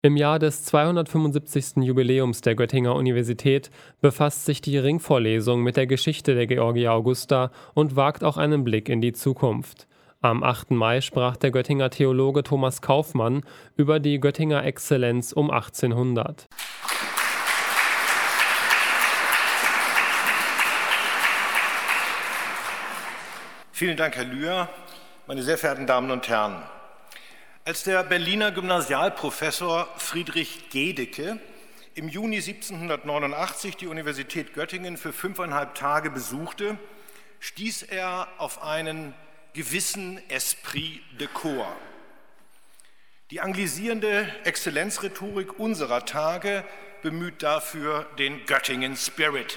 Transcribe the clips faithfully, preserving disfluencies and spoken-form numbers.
Im Jahr des zweihundertfünfundsiebzigsten Jubiläums der Göttinger Universität befasst sich die Ringvorlesung mit der Geschichte der Georgia Augusta und wagt auch einen Blick in die Zukunft. Am achten Mai sprach der Göttinger Theologe Thomas Kaufmann über die Göttinger Exzellenz um achtzehnhundert. Vielen Dank, Herr Lühr. Meine sehr verehrten Damen und Herren, als der Berliner Gymnasialprofessor Friedrich Gedicke im Juni siebzehnhundertneunundachtzig die Universität Göttingen für fünfeinhalb Tage besuchte, stieß er auf einen gewissen Esprit de Corps. Die anglisierende Exzellenzrhetorik unserer Tage bemüht dafür den Göttingen Spirit.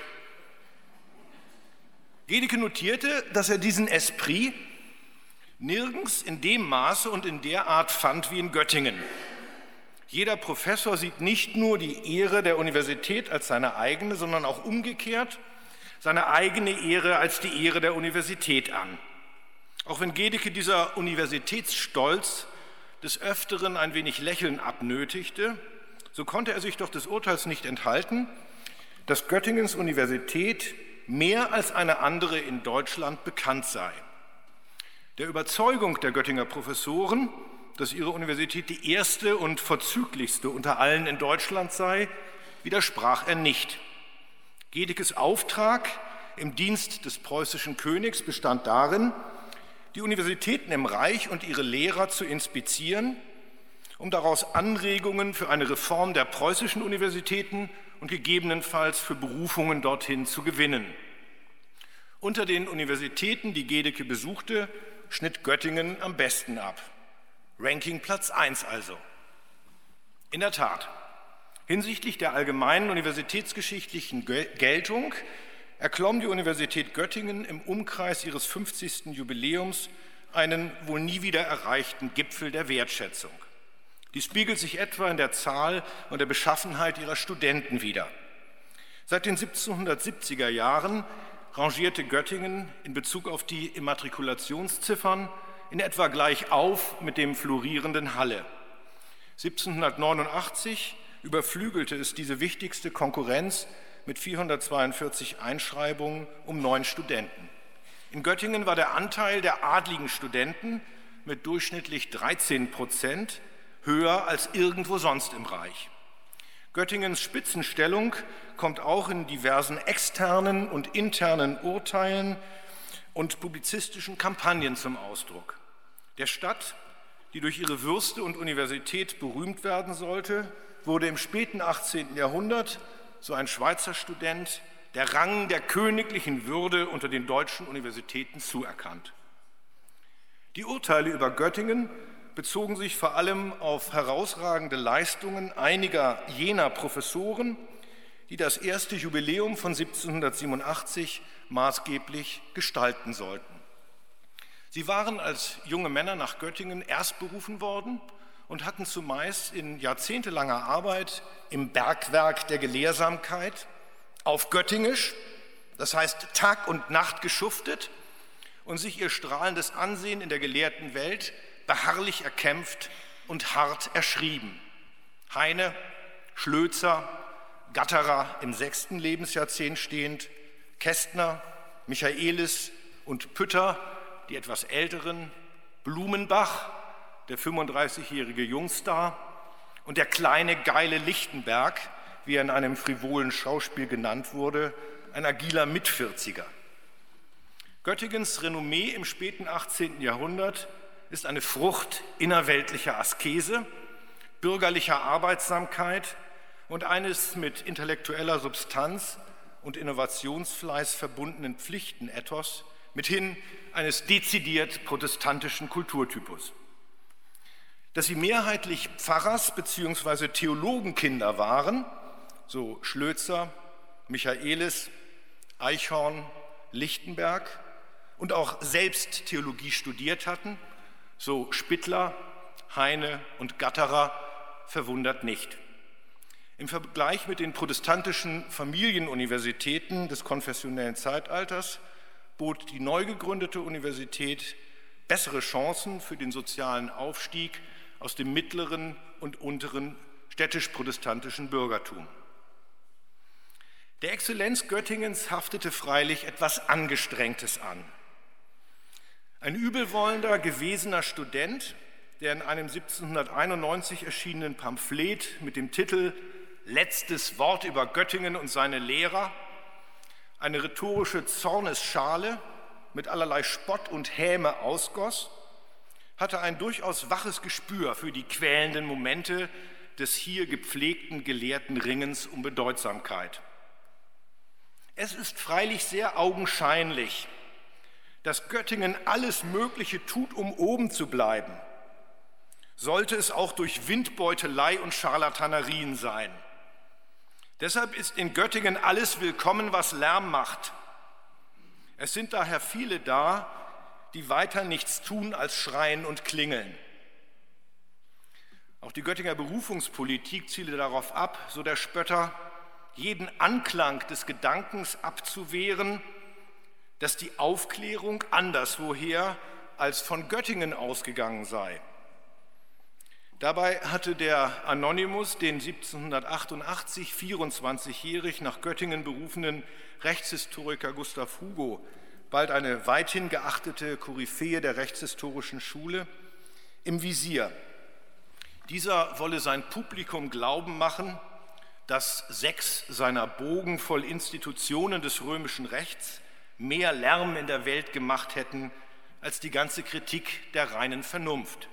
Gedicke notierte, dass er diesen Esprit nirgends in dem Maße und in der Art fand wie in Göttingen. Jeder Professor sieht nicht nur die Ehre der Universität als seine eigene, sondern auch umgekehrt seine eigene Ehre als die Ehre der Universität an. Auch wenn Gedicke dieser Universitätsstolz des Öfteren ein wenig Lächeln abnötigte, so konnte er sich doch des Urteils nicht enthalten, dass Göttingens Universität mehr als eine andere in Deutschland bekannt sei. Der Überzeugung der Göttinger Professoren, dass ihre Universität die erste und vorzüglichste unter allen in Deutschland sei, widersprach er nicht. Gedickes Auftrag im Dienst des preußischen Königs bestand darin, die Universitäten im Reich und ihre Lehrer zu inspizieren, um daraus Anregungen für eine Reform der preußischen Universitäten und gegebenenfalls für Berufungen dorthin zu gewinnen. Unter den Universitäten, die Gedicke besuchte, schnitt Göttingen am besten ab. Ranking Platz eins also. In der Tat, hinsichtlich der allgemeinen universitätsgeschichtlichen Geltung erklomm die Universität Göttingen im Umkreis ihres fünfzigsten Jubiläums einen wohl nie wieder erreichten Gipfel der Wertschätzung. Die spiegelt sich etwa in der Zahl und der Beschaffenheit ihrer Studenten wider. Seit den siebzehnhundertsiebziger Jahren rangierte Göttingen in Bezug auf die Immatrikulationsziffern in etwa gleich auf mit dem florierenden Halle. siebzehnhundertneunundachtzig überflügelte es diese wichtigste Konkurrenz mit vierhundertzweiundvierzig Einschreibungen um neun Studenten. In Göttingen war der Anteil der adligen Studenten mit durchschnittlich dreizehn Prozent höher als irgendwo sonst im Reich. Göttingens Spitzenstellung kommt auch in diversen externen und internen Urteilen und publizistischen Kampagnen zum Ausdruck. Der Stadt, die durch ihre Würste und Universität berühmt werden sollte, wurde im späten achtzehnten Jahrhundert, so ein Schweizer Student, der Rang der königlichen Würde unter den deutschen Universitäten zuerkannt. Die Urteile über Göttingen bezogen sich vor allem auf herausragende Leistungen einiger jener Professoren, die das erste Jubiläum von siebzehnhundertsiebenundachtzig maßgeblich gestalten sollten. Sie waren als junge Männer nach Göttingen erst berufen worden und hatten zumeist in jahrzehntelanger Arbeit im Bergwerk der Gelehrsamkeit auf Göttingisch, das heißt Tag und Nacht geschuftet und sich ihr strahlendes Ansehen in der gelehrten Welt beharrlich erkämpft und hart erschrieben. Heine, Schlözer, Gatterer im sechsten Lebensjahrzehnt stehend, Kästner, Michaelis und Pütter, die etwas älteren, Blumenbach, der fünfunddreißigjährige Jungstar und der kleine, geile Lichtenberg, wie er in einem frivolen Schauspiel genannt wurde, ein agiler Mitvierziger. Göttingens Renommee im späten achtzehnten Jahrhundert ist eine Frucht innerweltlicher Askese, bürgerlicher Arbeitsamkeit und eines mit intellektueller Substanz und Innovationsfleiß verbundenen Pflichtenethos, mithin eines dezidiert protestantischen Kulturtypus. Dass sie mehrheitlich Pfarrers- bzw. Theologenkinder waren, so Schlözer, Michaelis, Eichhorn, Lichtenberg, und auch selbst Theologie studiert hatten, so Spittler, Heine und Gatterer, verwundert nicht. Im Vergleich mit den protestantischen Familienuniversitäten des konfessionellen Zeitalters bot die neu gegründete Universität bessere Chancen für den sozialen Aufstieg aus dem mittleren und unteren städtisch-protestantischen Bürgertum. Der Exzellenz Göttingens haftete freilich etwas Angestrengtes an. Ein übelwollender, gewesener Student, der in einem siebzehnhunderteinundneunzig erschienenen Pamphlet mit dem Titel »Letztes Wort über Göttingen und seine Lehrer« eine rhetorische Zornesschale mit allerlei Spott und Häme ausgoss, hatte ein durchaus waches Gespür für die quälenden Momente des hier gepflegten gelehrten Ringens um Bedeutsamkeit. Es ist freilich sehr augenscheinlich, dass Göttingen alles Mögliche tut, um oben zu bleiben. Sollte es auch durch Windbeutelei und Scharlatanerien sein. Deshalb ist in Göttingen alles willkommen, was Lärm macht. Es sind daher viele da, die weiter nichts tun als schreien und klingeln. Auch die Göttinger Berufungspolitik ziele darauf ab, so der Spötter, jeden Anklang des Gedankens abzuwehren, dass die Aufklärung anderswoher als von Göttingen ausgegangen sei. Dabei hatte der Anonymous den siebzehnhundertachtundachtzig vierundzwanzigjährig nach Göttingen berufenen Rechtshistoriker Gustav Hugo, bald eine weithin geachtete Koryphäe der rechtshistorischen Schule, im Visier. Dieser wolle sein Publikum glauben machen, dass sechs seiner Bogen voll Institutionen des römischen Rechts mehr Lärm in der Welt gemacht hätten als die ganze Kritik der reinen Vernunft.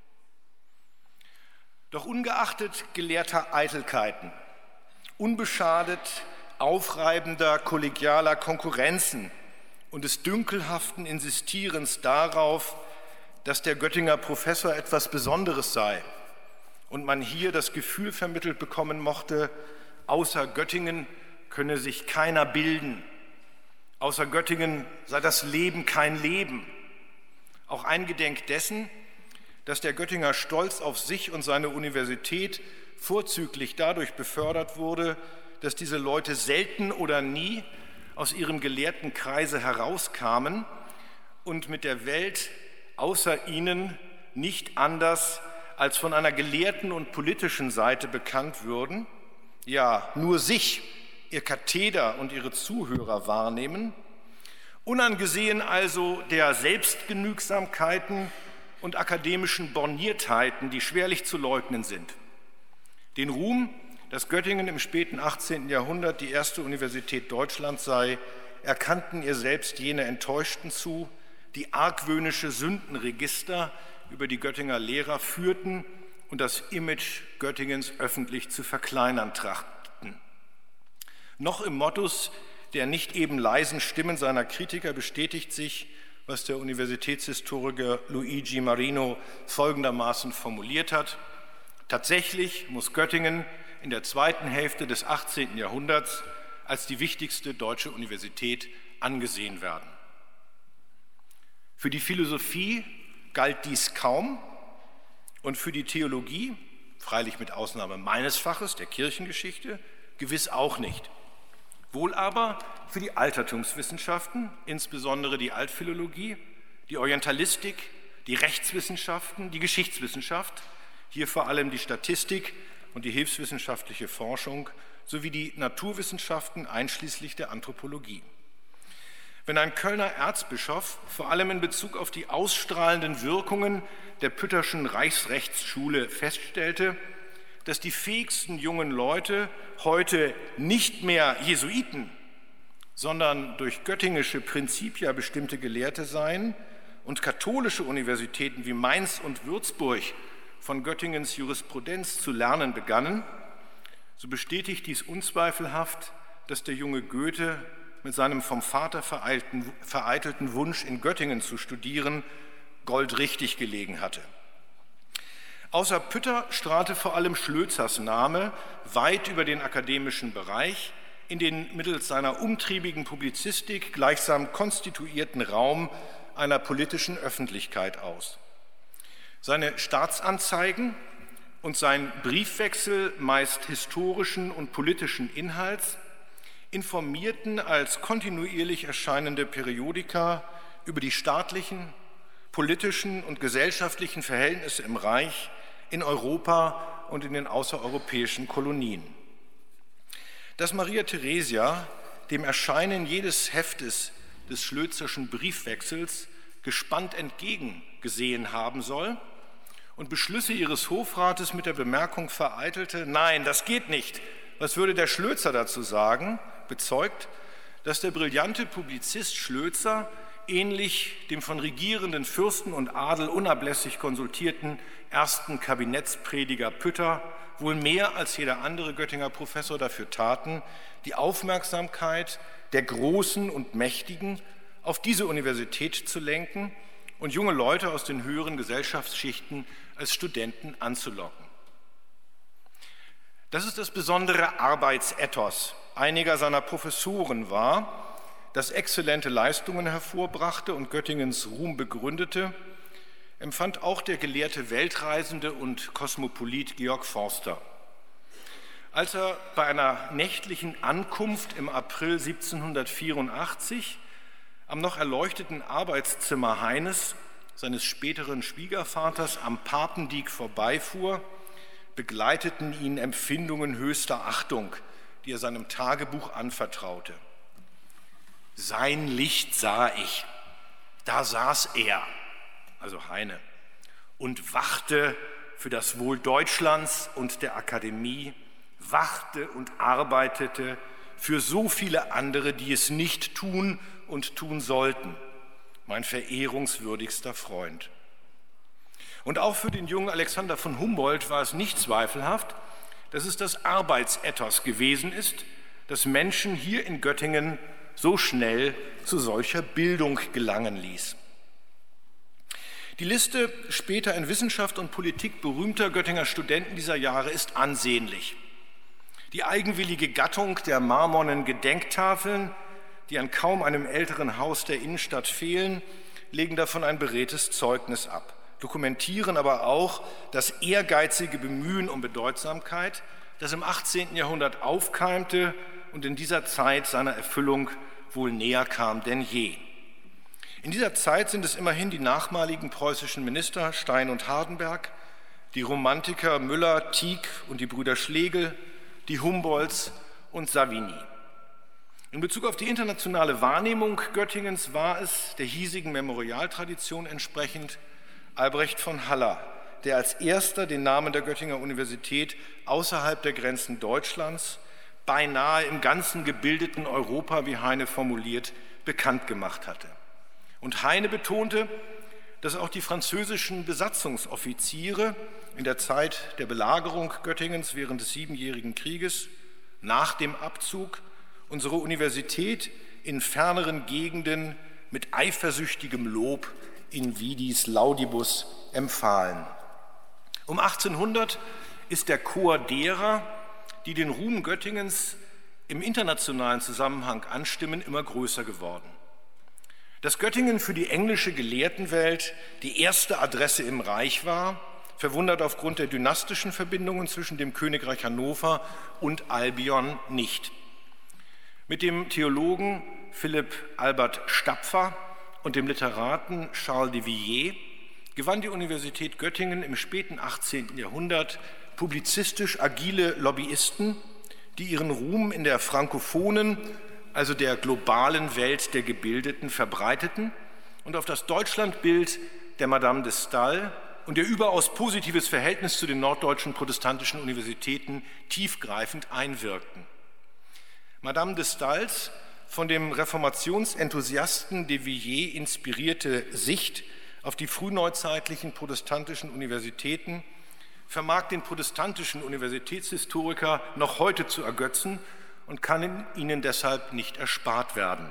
Doch ungeachtet gelehrter Eitelkeiten, unbeschadet aufreibender kollegialer Konkurrenzen und des dünkelhaften Insistierens darauf, dass der Göttinger Professor etwas Besonderes sei und man hier das Gefühl vermittelt bekommen mochte, außer Göttingen könne sich keiner bilden, außer Göttingen sei das Leben kein Leben. Auch eingedenk dessen, dass der Göttinger Stolz auf sich und seine Universität vorzüglich dadurch befördert wurde, dass diese Leute selten oder nie aus ihrem gelehrten Kreise herauskamen und mit der Welt außer ihnen nicht anders als von einer gelehrten und politischen Seite bekannt würden, ja nur sich, ihr Katheder und ihre Zuhörer wahrnehmen, unangesehen also der Selbstgenügsamkeiten und akademischen Borniertheiten, die schwerlich zu leugnen sind. Den Ruhm, dass Göttingen im späten achtzehnten Jahrhundert die erste Universität Deutschlands sei, erkannten ihr selbst jene Enttäuschten zu, die argwöhnische Sündenregister über die Göttinger Lehrer führten und das Image Göttingens öffentlich zu verkleinern trachteten. Noch im Modus der nicht eben leisen Stimmen seiner Kritiker bestätigt sich, was der Universitätshistoriker Luigi Marino folgendermaßen formuliert hat: Tatsächlich muss Göttingen in der zweiten Hälfte des achtzehnten Jahrhunderts als die wichtigste deutsche Universität angesehen werden. Für die Philosophie galt dies kaum und für die Theologie, freilich mit Ausnahme meines Faches, der Kirchengeschichte, gewiss auch nicht. Wohl aber für die Altertumswissenschaften, insbesondere die Altphilologie, die Orientalistik, die Rechtswissenschaften, die Geschichtswissenschaft, hier vor allem die Statistik und die hilfswissenschaftliche Forschung sowie die Naturwissenschaften einschließlich der Anthropologie. Wenn ein Kölner Erzbischof vor allem in Bezug auf die ausstrahlenden Wirkungen der Pütterschen Reichsrechtsschule feststellte, dass die fähigsten jungen Leute heute nicht mehr Jesuiten, sondern durch göttingische Prinzipia bestimmte Gelehrte seien und katholische Universitäten wie Mainz und Würzburg von Göttingens Jurisprudenz zu lernen begannen, so bestätigt dies unzweifelhaft, dass der junge Goethe mit seinem vom Vater vereitelten Wunsch, in Göttingen zu studieren, goldrichtig gelegen hatte. Außer Pütter strahlte vor allem Schlözers Name weit über den akademischen Bereich in den mittels seiner umtriebigen Publizistik gleichsam konstituierten Raum einer politischen Öffentlichkeit aus. Seine Staatsanzeigen und sein Briefwechsel meist historischen und politischen Inhalts informierten als kontinuierlich erscheinende Periodika über die staatlichen, politischen und gesellschaftlichen Verhältnisse im Reich in Europa und in den außereuropäischen Kolonien. Dass Maria Theresia dem Erscheinen jedes Heftes des Schlözerschen Briefwechsels gespannt entgegengesehen haben soll und Beschlüsse ihres Hofrates mit der Bemerkung vereitelte, nein, das geht nicht, was würde der Schlözer dazu sagen, bezeugt, dass der brillante Publizist Schlözer, ähnlich dem von regierenden Fürsten und Adel unablässig konsultierten ersten Kabinettsprediger Pütter, wohl mehr als jeder andere Göttinger Professor dafür taten, die Aufmerksamkeit der Großen und Mächtigen auf diese Universität zu lenken und junge Leute aus den höheren Gesellschaftsschichten als Studenten anzulocken. Dass es das besondere Arbeitsethos einiger seiner Professoren war, das exzellente Leistungen hervorbrachte und Göttingens Ruhm begründete, empfand auch der gelehrte Weltreisende und Kosmopolit Georg Forster. Als er bei einer nächtlichen Ankunft im April siebzehnhundertvierundachtzig am noch erleuchteten Arbeitszimmer Heines, seines späteren Schwiegervaters, am Papendiek vorbeifuhr, begleiteten ihn Empfindungen höchster Achtung, die er seinem Tagebuch anvertraute. Sein Licht sah ich, da saß er, also Heine, und wachte für das Wohl Deutschlands und der Akademie, wachte und arbeitete für so viele andere, die es nicht tun und tun sollten, mein verehrungswürdigster Freund. Und auch für den jungen Alexander von Humboldt war es nicht zweifelhaft, dass es das Arbeitsethos gewesen ist, das Menschen hier in Göttingen so schnell zu solcher Bildung gelangen ließ. Die Liste später in Wissenschaft und Politik berühmter Göttinger Studenten dieser Jahre ist ansehnlich. Die eigenwillige Gattung der marmornen Gedenktafeln, die an kaum einem älteren Haus der Innenstadt fehlen, legen davon ein beredtes Zeugnis ab, dokumentieren aber auch das ehrgeizige Bemühen um Bedeutsamkeit, das im achtzehnten Jahrhundert aufkeimte und in dieser Zeit seiner Erfüllung wohl näher kam denn je. In dieser Zeit sind es immerhin die nachmaligen preußischen Minister Stein und Hardenberg, die Romantiker Müller, Tieck und die Brüder Schlegel, die Humboldts und Savigny. In Bezug auf die internationale Wahrnehmung Göttingens war es, der hiesigen Memorialtradition entsprechend, Albrecht von Haller, der als erster den Namen der Göttinger Universität außerhalb der Grenzen Deutschlands, beinahe im ganzen gebildeten Europa, wie Heine formuliert, bekannt gemacht hatte. Und Heine betonte, dass auch die französischen Besatzungsoffiziere in der Zeit der Belagerung Göttingens während des Siebenjährigen Krieges nach dem Abzug unsere Universität in ferneren Gegenden mit eifersüchtigem Lob in vidis laudibus empfahlen. Um achtzehnhundert ist der Chor derer, die den Ruhm Göttingens im internationalen Zusammenhang anstimmen, immer größer geworden. Dass Göttingen für die englische Gelehrtenwelt die erste Adresse im Reich war, verwundert aufgrund der dynastischen Verbindungen zwischen dem Königreich Hannover und Albion nicht. Mit dem Theologen Philipp Albert Stapfer und dem Literaten Charles de Villiers gewann die Universität Göttingen im späten achtzehnten Jahrhundert publizistisch agile Lobbyisten, die ihren Ruhm in der frankophonen, also der globalen Welt der Gebildeten, verbreiteten und auf das Deutschlandbild der Madame de Staël und ihr überaus positives Verhältnis zu den norddeutschen protestantischen Universitäten tiefgreifend einwirkten. Madame de Staëls von dem Reformationsenthusiasten de Villiers inspirierte Sicht auf die frühneuzeitlichen protestantischen Universitäten vermag den protestantischen Universitätshistoriker noch heute zu ergötzen und kann ihnen deshalb nicht erspart werden.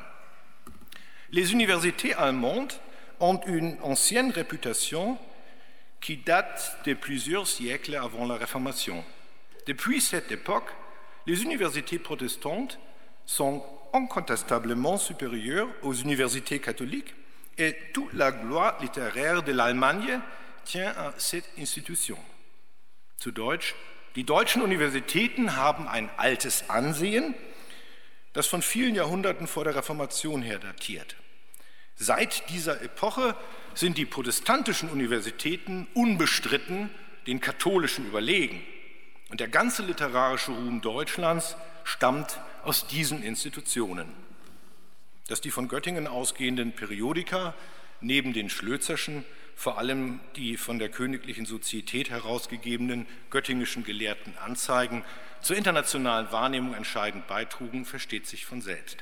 Les universités allemandes ont une ancienne réputation qui date de plusieurs siècles avant la Réformation. Depuis cette époque, les universités protestantes sont incontestablement supérieures aux universités catholiques et toute la gloire littéraire de l'Allemagne tient à cette institution. Zu Deutsch: Die deutschen Universitäten haben ein altes Ansehen, das von vielen Jahrhunderten vor der Reformation her datiert. Seit dieser Epoche sind die protestantischen Universitäten unbestritten den katholischen überlegen. Und der ganze literarische Ruhm Deutschlands stammt aus diesen Institutionen. Dass die von Göttingen ausgehenden Periodika neben den Schlözerschen vor allem die von der Königlichen Sozietät herausgegebenen göttingischen Gelehrten Anzeigen zur internationalen Wahrnehmung entscheidend beitrugen, versteht sich von selbst.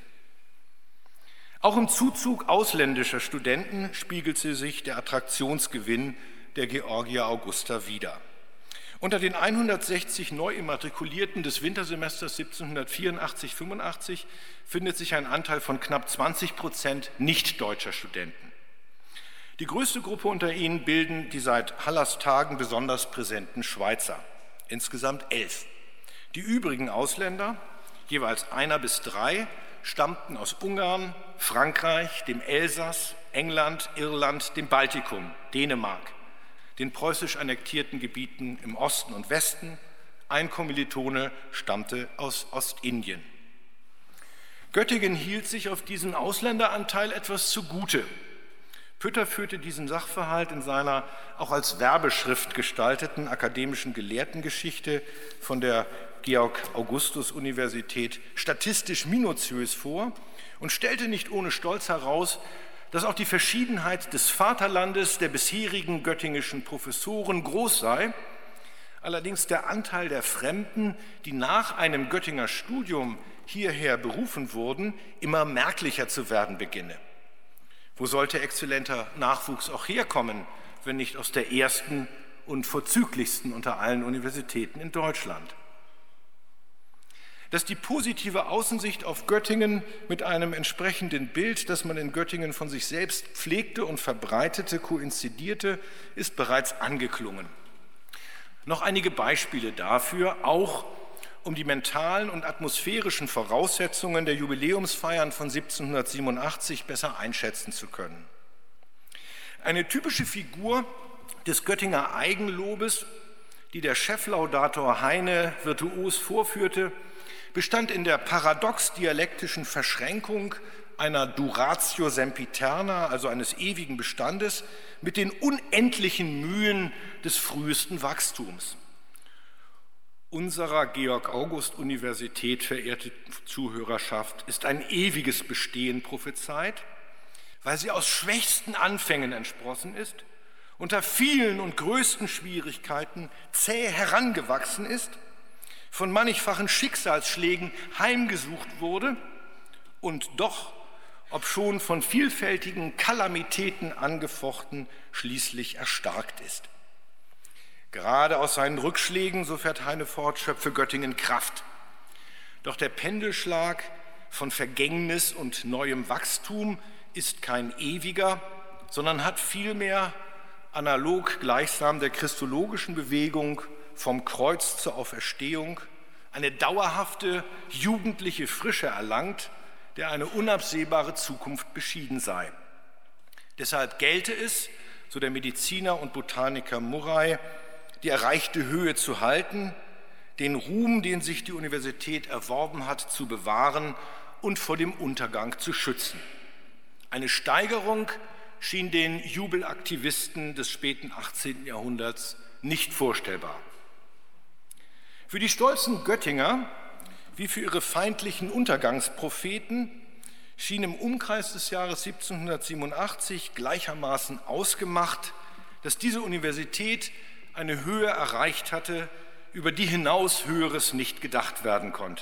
Auch im Zuzug ausländischer Studenten spiegelte sich der Attraktionsgewinn der Georgia Augusta wider. Unter den hundertsechzig Neuimmatrikulierten des Wintersemesters siebzehnhundertvierundachtzig fünfundachtzig findet sich ein Anteil von knapp zwanzig Prozent nicht-deutscher Studenten. Die größte Gruppe unter ihnen bilden die seit Hallers Tagen besonders präsenten Schweizer, insgesamt elf. Die übrigen Ausländer, jeweils einer bis drei, stammten aus Ungarn, Frankreich, dem Elsass, England, Irland, dem Baltikum, Dänemark, den preußisch annektierten Gebieten im Osten und Westen. Ein Kommilitone stammte aus Ostindien. Göttingen hielt sich auf diesen Ausländeranteil etwas zugute. Pütter führte diesen Sachverhalt in seiner auch als Werbeschrift gestalteten akademischen Gelehrtengeschichte von der Georg-Augustus-Universität statistisch minutiös vor und stellte nicht ohne Stolz heraus, dass auch die Verschiedenheit des Vaterlandes der bisherigen göttingischen Professoren groß sei, allerdings der Anteil der Fremden, die nach einem Göttinger Studium hierher berufen wurden, immer merklicher zu werden beginne. Wo sollte exzellenter Nachwuchs auch herkommen, wenn nicht aus der ersten und vorzüglichsten unter allen Universitäten in Deutschland? Dass die positive Außensicht auf Göttingen mit einem entsprechenden Bild, das man in Göttingen von sich selbst pflegte und verbreitete, koinzidierte, ist bereits angeklungen. Noch einige Beispiele dafür, auch um die mentalen und atmosphärischen Voraussetzungen der Jubiläumsfeiern von siebzehnhundertsiebenundachtzig besser einschätzen zu können. Eine typische Figur des Göttinger Eigenlobes, die der Cheflaudator Heine virtuos vorführte, bestand in der paradox-dialektischen Verschränkung einer Duratio sempiterna, also eines ewigen Bestandes, mit den unendlichen Mühen des frühesten Wachstums. Unserer Georg-August-Universität, verehrte Zuhörerschaft, ist ein ewiges Bestehen prophezeit, weil sie aus schwächsten Anfängen entsprossen ist, unter vielen und größten Schwierigkeiten zäh herangewachsen ist, von mannigfachen Schicksalsschlägen heimgesucht wurde und doch, obschon von vielfältigen Kalamitäten angefochten, schließlich erstarkt ist. Gerade aus seinen Rückschlägen, so fährt Heine fort, schöpfe Göttingen Kraft. Doch der Pendelschlag von Vergängnis und neuem Wachstum ist kein ewiger, sondern hat vielmehr analog gleichsam der christologischen Bewegung vom Kreuz zur Auferstehung eine dauerhafte jugendliche Frische erlangt, der eine unabsehbare Zukunft beschieden sei. Deshalb gelte es, so der Mediziner und Botaniker Murray, die erreichte Höhe zu halten, den Ruhm, den sich die Universität erworben hat, zu bewahren und vor dem Untergang zu schützen. Eine Steigerung schien den Jubelaktivisten des späten achtzehnten Jahrhunderts nicht vorstellbar. Für die stolzen Göttinger, wie für ihre feindlichen Untergangspropheten, schien im Umkreis des Jahres siebzehnhundertsiebenundachtzig gleichermaßen ausgemacht, dass diese Universität eine Höhe erreicht hatte, über die hinaus Höheres nicht gedacht werden konnte.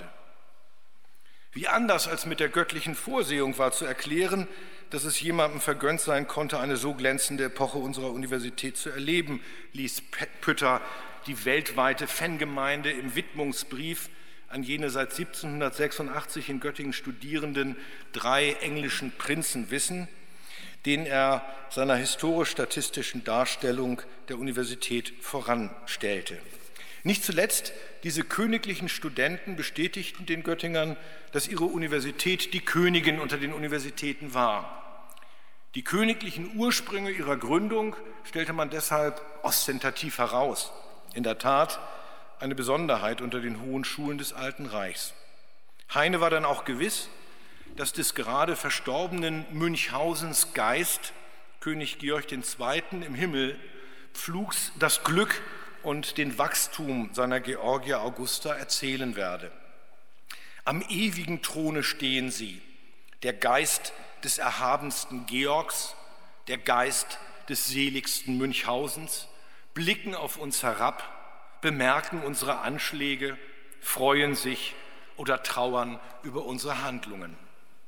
Wie anders als mit der göttlichen Vorsehung war zu erklären, dass es jemandem vergönnt sein konnte, eine so glänzende Epoche unserer Universität zu erleben, ließ Pütter die weltweite Fangemeinde im Widmungsbrief an jene seit siebzehnhundertsechsundachtzig in Göttingen studierenden drei englischen Prinzen wissen, den er seiner historisch-statistischen Darstellung der Universität voranstellte. Nicht zuletzt diese königlichen Studenten bestätigten den Göttingern, dass ihre Universität die Königin unter den Universitäten war. Die königlichen Ursprünge ihrer Gründung stellte man deshalb ostentativ heraus. In der Tat eine Besonderheit unter den hohen Schulen des Alten Reichs. Heine war dann auch gewiss, dass des gerade verstorbenen Münchhausens Geist, König Georg der Zweite, im Himmel pflugs das Glück und den Wachstum seiner Georgia Augusta erzählen werde. Am ewigen Throne stehen sie, der Geist des erhabensten Georgs, der Geist des seligsten Münchhausens, blicken auf uns herab, bemerken unsere Anschläge, freuen sich oder trauern über unsere Handlungen.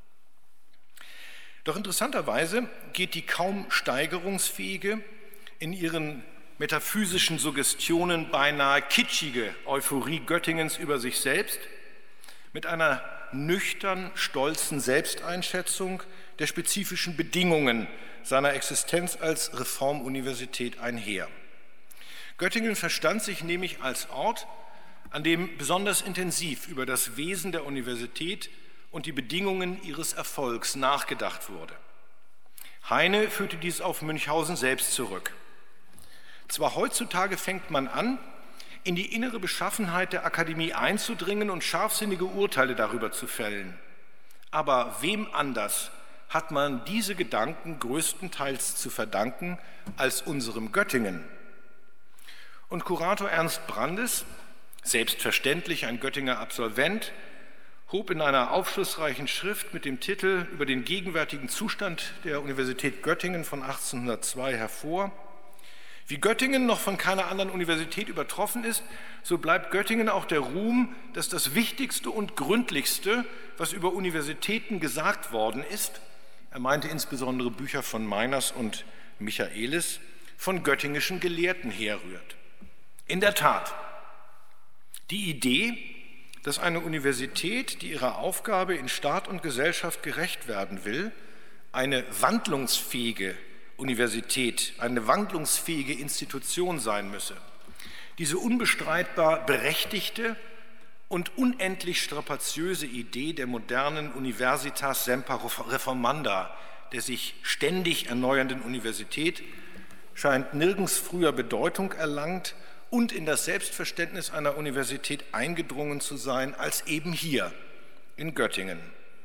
Doch interessanterweise geht die kaum steigerungsfähige, in ihren metaphysischen Suggestionen beinahe kitschige Euphorie Göttingens über sich selbst mit einer nüchtern stolzen Selbsteinschätzung der spezifischen Bedingungen seiner Existenz als Reformuniversität einher. Göttingen verstand sich nämlich als Ort, an dem besonders intensiv über das Wesen der Universität und die Bedingungen ihres Erfolgs nachgedacht wurde. Heine führte dies auf Münchhausen selbst zurück. Zwar heutzutage fängt man an, in die innere Beschaffenheit der Akademie einzudringen und scharfsinnige Urteile darüber zu fällen. Aber wem anders hat man diese Gedanken größtenteils zu verdanken als unserem Göttingen? Und Kurator Ernst Brandes, selbstverständlich ein Göttinger Absolvent, hob in einer aufschlussreichen Schrift mit dem Titel über den gegenwärtigen Zustand der Universität Göttingen von achtzehnhundertzwei hervor: Wie Göttingen noch von keiner anderen Universität übertroffen ist, so bleibt Göttingen auch der Ruhm, dass das Wichtigste und Gründlichste, was über Universitäten gesagt worden ist, er meinte insbesondere Bücher von Meiners und Michaelis, von göttingischen Gelehrten herrührt. In der Tat, die Idee, dass eine Universität, die ihrer Aufgabe in Staat und Gesellschaft gerecht werden will, eine wandlungsfähige Universität, eine wandlungsfähige Institution sein müsse. Diese unbestreitbar berechtigte und unendlich strapaziöse Idee der modernen Universitas semper reformanda, der sich ständig erneuernden Universität, scheint nirgends früher Bedeutung erlangt und in das Selbstverständnis einer Universität eingedrungen zu sein, als eben hier in Göttingen.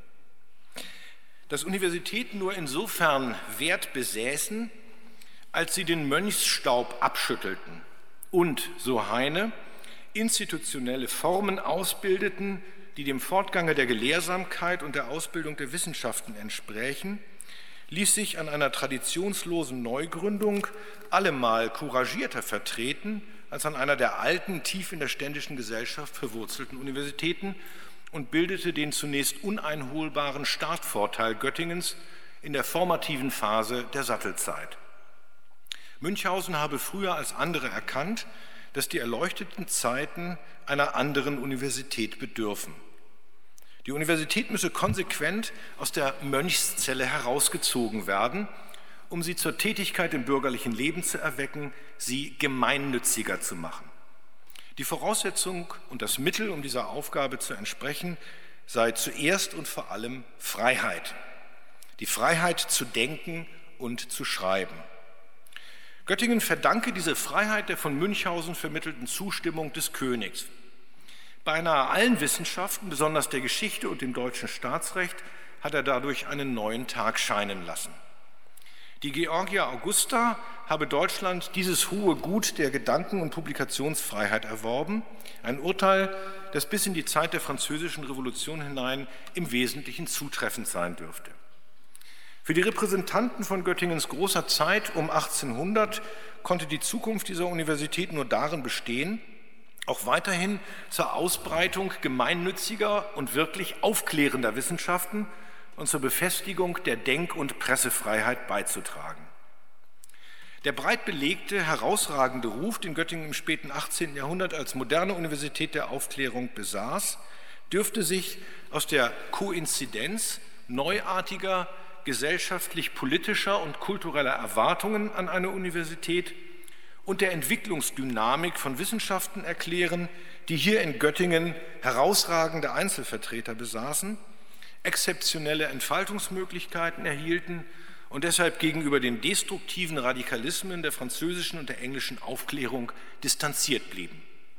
Dass Universitäten nur insofern Wert besäßen, als sie den Mönchsstaub abschüttelten und, so Heine, institutionelle Formen ausbildeten, die dem Fortgange der Gelehrsamkeit und der Ausbildung der Wissenschaften entsprächen, ließ sich an einer traditionslosen Neugründung allemal couragierter vertreten als an einer der alten, tief in der ständischen Gesellschaft verwurzelten Universitäten und bildete den zunächst uneinholbaren Startvorteil Göttingens in der formativen Phase der Sattelzeit. Münchhausen habe früher als andere erkannt, dass die erleuchteten Zeiten einer anderen Universität bedürfen. Die Universität müsse konsequent aus der Mönchszelle herausgezogen werden, um sie zur Tätigkeit im bürgerlichen Leben zu erwecken, sie gemeinnütziger zu machen. Die Voraussetzung und das Mittel, um dieser Aufgabe zu entsprechen, sei zuerst und vor allem Freiheit. Die Freiheit zu denken und zu schreiben. Göttingen verdanke diese Freiheit der von Münchhausen vermittelten Zustimmung des Königs. Beinahe allen Wissenschaften, besonders der Geschichte und dem deutschen Staatsrecht, hat er dadurch einen neuen Tag scheinen lassen. Die Georgia Augusta habe Deutschland dieses hohe Gut der Gedanken- und Publikationsfreiheit erworben, ein Urteil, das bis in die Zeit der Französischen Revolution hinein im Wesentlichen zutreffend sein dürfte. Für die Repräsentanten von Göttingens großer Zeit um achtzehnhundert konnte die Zukunft dieser Universität nur darin bestehen, auch weiterhin zur Ausbreitung gemeinnütziger und wirklich aufklärender Wissenschaften und zur Befestigung der Denk- und Pressefreiheit beizutragen. Der breit belegte, herausragende Ruf, den Göttingen im späten achtzehnten Jahrhundert als moderne Universität der Aufklärung besaß, dürfte sich aus der Koinzidenz neuartiger, gesellschaftlich-politischer und kultureller Erwartungen an eine Universität und der Entwicklungsdynamik von Wissenschaften erklären, die hier in Göttingen herausragende Einzelvertreter besaßen, exzeptionelle Entfaltungsmöglichkeiten erhielten und deshalb gegenüber den destruktiven Radikalismen der französischen und der englischen Aufklärung distanziert blieben.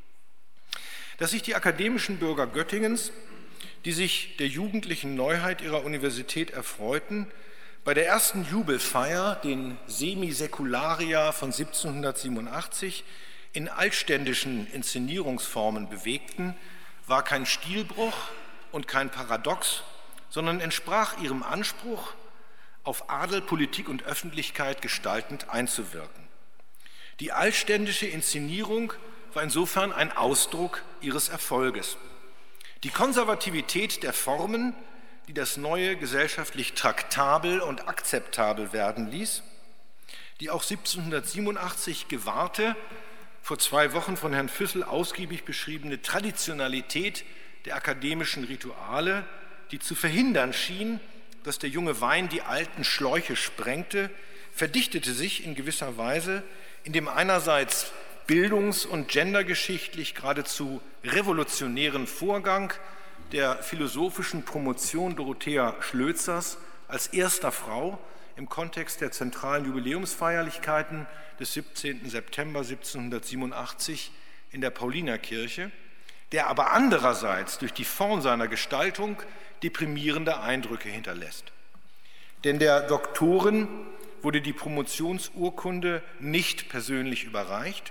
Dass sich die akademischen Bürger Göttingens, die sich der jugendlichen Neuheit ihrer Universität erfreuten, bei der ersten Jubelfeier, den Semisäkularia von siebzehnhundertsiebenundachtzig, in altständischen Inszenierungsformen bewegten, war kein Stilbruch und kein Paradox, sondern entsprach ihrem Anspruch, auf Adel, Politik und Öffentlichkeit gestaltend einzuwirken. Die altständische Inszenierung war insofern ein Ausdruck ihres Erfolges. Die Konservativität der Formen, die das Neue gesellschaftlich traktabel und akzeptabel werden ließ, die auch siebzehnhundertsiebenundachtzig gewahrte, vor zwei Wochen von Herrn Füssel ausgiebig beschriebene Traditionalität der akademischen Rituale, die zu verhindern schien, dass der junge Wein die alten Schläuche sprengte, verdichtete sich in gewisser Weise in dem einerseits bildungs- und gendergeschichtlich geradezu revolutionären Vorgang der philosophischen Promotion Dorothea Schlözers als erster Frau im Kontext der zentralen Jubiläumsfeierlichkeiten des siebzehnten September siebzehnhundertsiebenundachtzig in der Paulinerkirche, der aber andererseits durch die Form seiner Gestaltung deprimierende Eindrücke hinterlässt. Denn der Doktorin wurde die Promotionsurkunde nicht persönlich überreicht.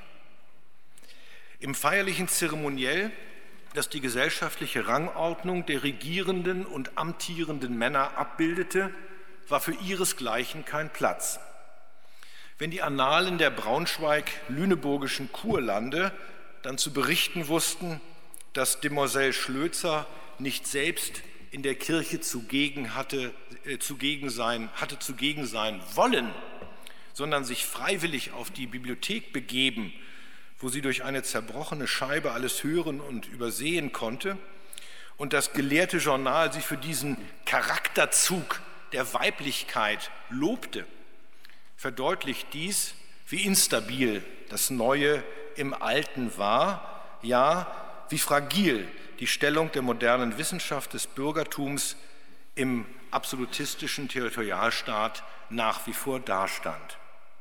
Im feierlichen Zeremoniell, das die gesellschaftliche Rangordnung der regierenden und amtierenden Männer abbildete, war für ihresgleichen kein Platz. Wenn die Annalen der braunschweig-lüneburgischen Kurlande dann zu berichten wussten, dass Demoiselle Schlözer nicht selbst in der Kirche zugegen hatte, äh, zugegen sein, hatte zugegen sein wollen, sondern sich freiwillig auf die Bibliothek begeben, wo sie durch eine zerbrochene Scheibe alles hören und übersehen konnte, und das gelehrte Journal sie für diesen Charakterzug der Weiblichkeit lobte, verdeutlicht dies, wie instabil das Neue im Alten war, ja, wie fragil die Stellung der modernen Wissenschaft des Bürgertums im absolutistischen Territorialstaat nach wie vor dastand.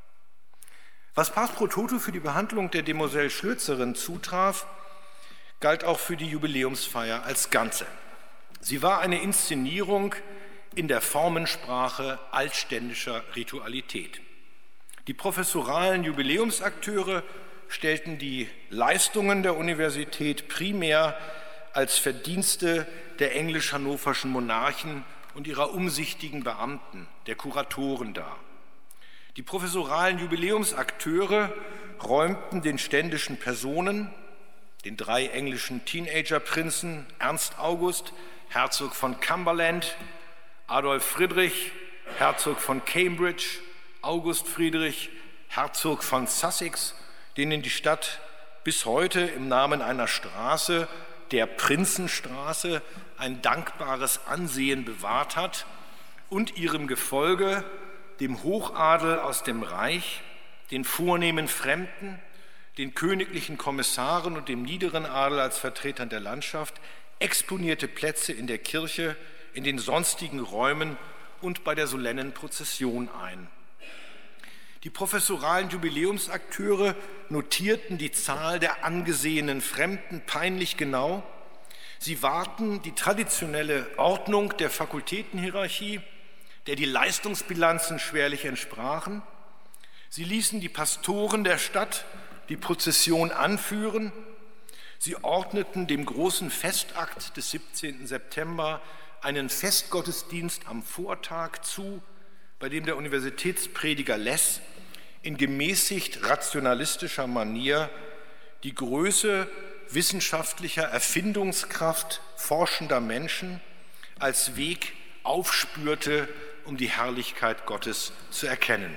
Was pars pro toto für die Behandlung der Demoiselle Schlözerin zutraf, galt auch für die Jubiläumsfeier als Ganze. Sie war eine Inszenierung in der Formensprache altständischer Ritualität. Die professoralen Jubiläumsakteure stellten die Leistungen der Universität primär als Verdienste der englisch-hannoverschen Monarchen und ihrer umsichtigen Beamten, der Kuratoren dar. Die professoralen Jubiläumsakteure räumten den ständischen Personen, den drei englischen Teenagerprinzen Ernst August, Herzog von Cumberland, Adolf Friedrich, Herzog von Cambridge, August Friedrich, Herzog von Sussex, denen die Stadt bis heute im Namen einer Straße, der Prinzenstraße, ein dankbares Ansehen bewahrt hat, und ihrem Gefolge, dem Hochadel aus dem Reich, den vornehmen Fremden, den königlichen Kommissaren und dem niederen Adel als Vertretern der Landschaft, exponierte Plätze in der Kirche, in den sonstigen Räumen und bei der solennen Prozession ein. Die professoralen Jubiläumsakteure notierten die Zahl der angesehenen Fremden peinlich genau. Sie wahrten die traditionelle Ordnung der Fakultätenhierarchie, der die Leistungsbilanzen schwerlich entsprachen. Sie ließen die Pastoren der Stadt die Prozession anführen. Sie ordneten dem großen Festakt des siebzehnten September einen Festgottesdienst am Vortag zu, bei dem der Universitätsprediger Less in gemäßigt rationalistischer Manier die Größe wissenschaftlicher Erfindungskraft forschender Menschen als Weg aufspürte, um die Herrlichkeit Gottes zu erkennen.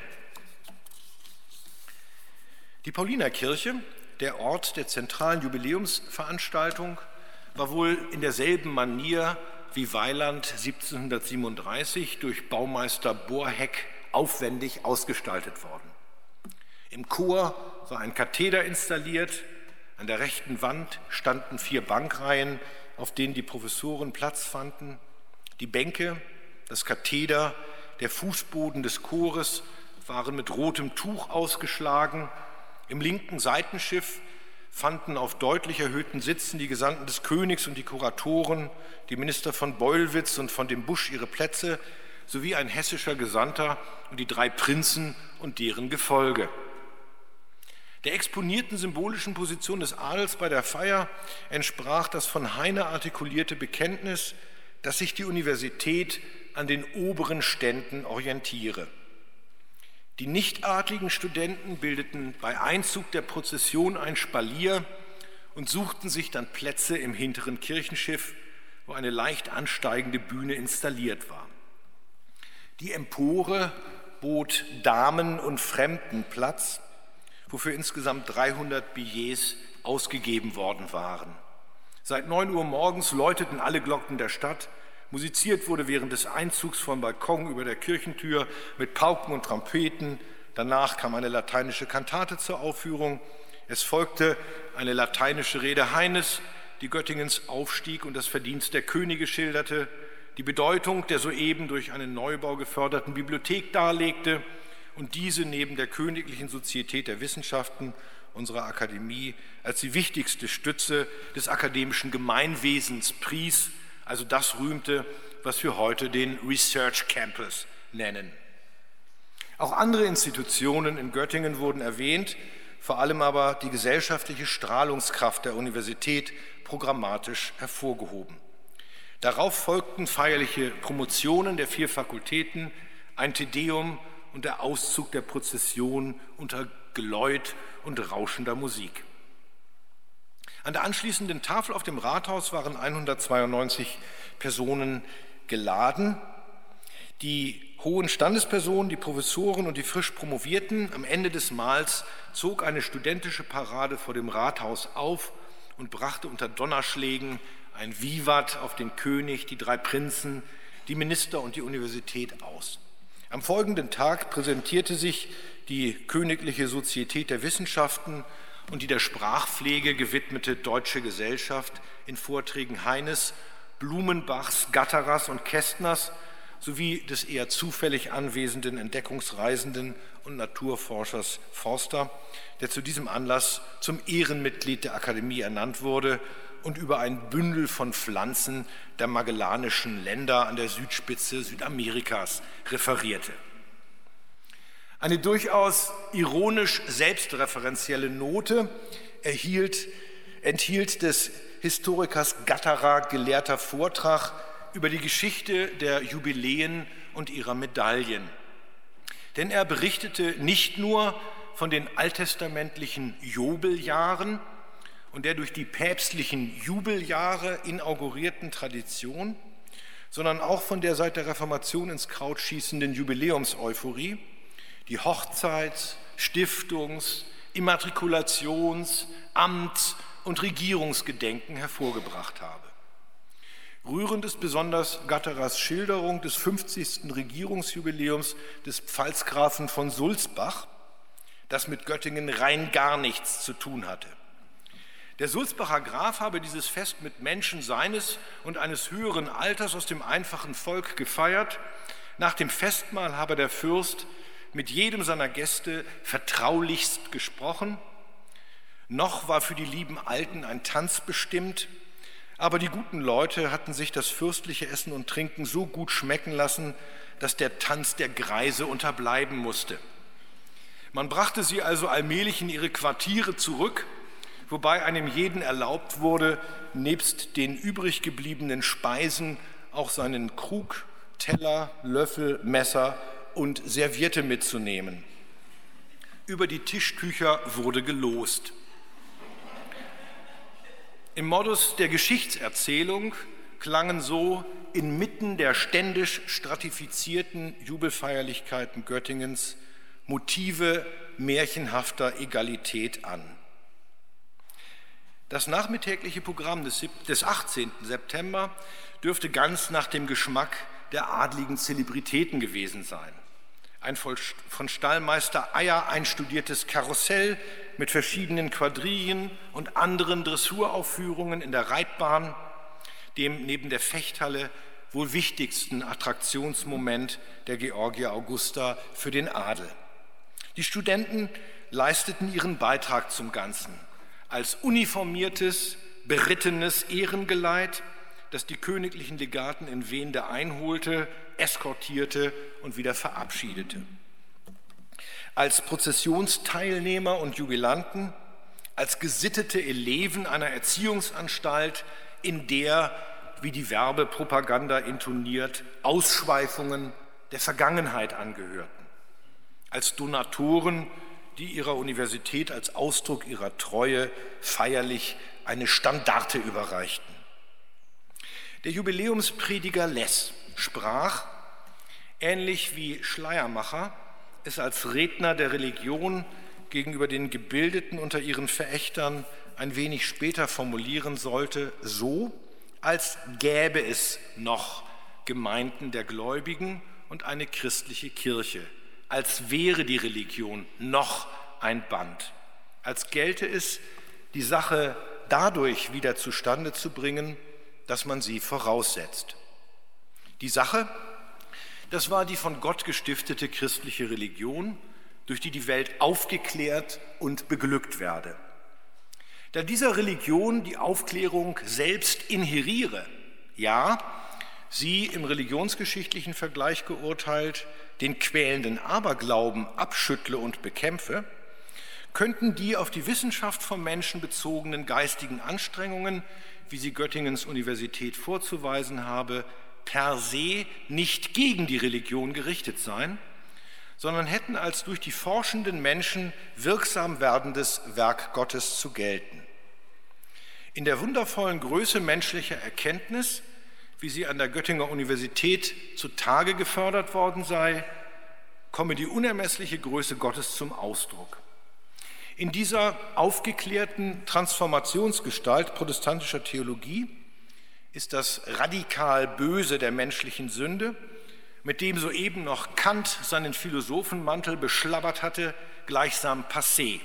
Die Paulinerkirche, der Ort der zentralen Jubiläumsveranstaltung, war wohl in derselben Manier wie Weiland siebzehnhundertsiebenunddreißig durch Baumeister Bohrheck aufwendig ausgestaltet worden. Im Chor war ein Katheder installiert, an der rechten Wand standen vier Bankreihen, auf denen die Professoren Platz fanden. Die Bänke, das Katheder, der Fußboden des Chores waren mit rotem Tuch ausgeschlagen. Im linken Seitenschiff fanden auf deutlich erhöhten Sitzen die Gesandten des Königs und die Kuratoren, die Minister von Beulwitz und von dem Busch ihre Plätze, sowie ein hessischer Gesandter und die drei Prinzen und deren Gefolge. Der exponierten symbolischen Position des Adels bei der Feier entsprach das von Heine artikulierte Bekenntnis, dass sich die Universität an den oberen Ständen orientiere. Die nichtadligen Studenten bildeten bei Einzug der Prozession ein Spalier und suchten sich dann Plätze im hinteren Kirchenschiff, wo eine leicht ansteigende Bühne installiert war. Die Empore bot Damen und Fremden Platz, wofür insgesamt dreihundert Billets ausgegeben worden waren. Seit neun Uhr morgens läuteten alle Glocken der Stadt. Musiziert wurde während des Einzugs vom Balkon über der Kirchentür mit Pauken und Trompeten. Danach kam eine lateinische Kantate zur Aufführung. Es folgte eine lateinische Rede Heines, die Göttingens Aufstieg und das Verdienst der Könige schilderte, die Bedeutung der soeben durch einen Neubau geförderten Bibliothek darlegte und diese neben der Königlichen Sozietät der Wissenschaften unserer Akademie als die wichtigste Stütze des akademischen Gemeinwesens pries, also das rühmte, was wir heute den Research Campus nennen. Auch andere Institutionen in Göttingen wurden erwähnt, vor allem aber die gesellschaftliche Strahlungskraft der Universität programmatisch hervorgehoben. Darauf folgten feierliche Promotionen der vier Fakultäten, ein Te Deum und der Auszug der Prozession unter Geläut und rauschender Musik. An der anschließenden Tafel auf dem Rathaus waren hundertzweiundneunzig Personen geladen. Die hohen Standespersonen, die Professoren und die frisch Promovierten. Am Ende des Mahls zog eine studentische Parade vor dem Rathaus auf und brachte unter Donnerschlägen ein Vivat auf den König, die drei Prinzen, die Minister und die Universität aus. Am folgenden Tag präsentierte sich die Königliche Sozietät der Wissenschaften und die der Sprachpflege gewidmete Deutsche Gesellschaft in Vorträgen Heines, Blumenbachs, Gatterers und Kästners sowie des eher zufällig anwesenden Entdeckungsreisenden und Naturforschers Forster, der zu diesem Anlass zum Ehrenmitglied der Akademie ernannt wurde und über ein Bündel von Pflanzen der magellanischen Länder an der Südspitze Südamerikas referierte. Eine durchaus ironisch selbstreferenzielle Note erhielt, enthielt des Historikers Gatterer gelehrter Vortrag über die Geschichte der Jubiläen und ihrer Medaillen. Denn er berichtete nicht nur von den alttestamentlichen Jobeljahren und der durch die päpstlichen Jubeljahre inaugurierten Tradition, sondern auch von der seit der Reformation ins Kraut schießenden Jubiläumseuphorie, die Hochzeits-, Stiftungs-, Immatrikulations-, Amts- und Regierungsgedenken hervorgebracht habe. Rührend ist besonders Gatterers Schilderung des fünfzigsten Regierungsjubiläums des Pfalzgrafen von Sulzbach, das mit Göttingen rein gar nichts zu tun hatte. Der Sulzbacher Graf habe dieses Fest mit Menschen seines und eines höheren Alters aus dem einfachen Volk gefeiert. Nach dem Festmahl habe der Fürst mit jedem seiner Gäste vertraulichst gesprochen. Noch war für die lieben Alten ein Tanz bestimmt, aber die guten Leute hatten sich das fürstliche Essen und Trinken so gut schmecken lassen, dass der Tanz der Greise unterbleiben musste. Man brachte sie also allmählich in ihre Quartiere zurück, wobei einem jeden erlaubt wurde, nebst den übrig gebliebenen Speisen auch seinen Krug, Teller, Löffel, Messer und Serviette mitzunehmen. Über die Tischtücher wurde gelost. Im Modus der Geschichtserzählung klangen so inmitten der ständisch stratifizierten Jubelfeierlichkeiten Göttingens Motive märchenhafter Egalität an. Das nachmittägliche Programm des achtzehnten September dürfte ganz nach dem Geschmack der adligen Zelebritäten gewesen sein. Ein von Stallmeister Eier einstudiertes Karussell mit verschiedenen Quadrillen und anderen Dressuraufführungen in der Reitbahn, dem neben der Fechthalle wohl wichtigsten Attraktionsmoment der Georgia Augusta für den Adel. Die Studenten leisteten ihren Beitrag zum Ganzen als uniformiertes, berittenes Ehrengeleit, das die königlichen Legaten in Wende einholte, eskortierte und wieder verabschiedete. als Prozessionsteilnehmer und Jubilanten, als gesittete Eleven einer Erziehungsanstalt, in der, wie die Werbepropaganda intoniert, Ausschweifungen der Vergangenheit angehörten, als Donatoren, die ihrer Universität als Ausdruck ihrer Treue feierlich eine Standarte überreichten. Der Jubiläumsprediger Less sprach, ähnlich wie Schleiermacher es als Redner der Religion gegenüber den Gebildeten unter ihren Verächtern ein wenig später formulieren sollte, so, als gäbe es noch Gemeinden der Gläubigen und eine christliche Kirche, als wäre die Religion noch ein Band, als gelte es, die Sache dadurch wieder zustande zu bringen, dass man sie voraussetzt. Die Sache, das war die von Gott gestiftete christliche Religion, durch die die Welt aufgeklärt und beglückt werde. Da dieser Religion die Aufklärung selbst inheriere, ja, sie im religionsgeschichtlichen Vergleich geurteilt, den quälenden Aberglauben abschüttle und bekämpfe, könnten die auf die Wissenschaft vom Menschen bezogenen geistigen Anstrengungen, wie sie Göttingens Universität vorzuweisen habe, per se nicht gegen die Religion gerichtet sein, sondern hätten als durch die forschenden Menschen wirksam werdendes Werk Gottes zu gelten. In der wundervollen Größe menschlicher Erkenntnis, wie sie an der Göttinger Universität zutage gefördert worden sei, komme die unermessliche Größe Gottes zum Ausdruck. In dieser aufgeklärten Transformationsgestalt protestantischer Theologie ist das radikal Böse der menschlichen Sünde, mit dem soeben noch Kant seinen Philosophenmantel beschlabbert hatte, gleichsam passé.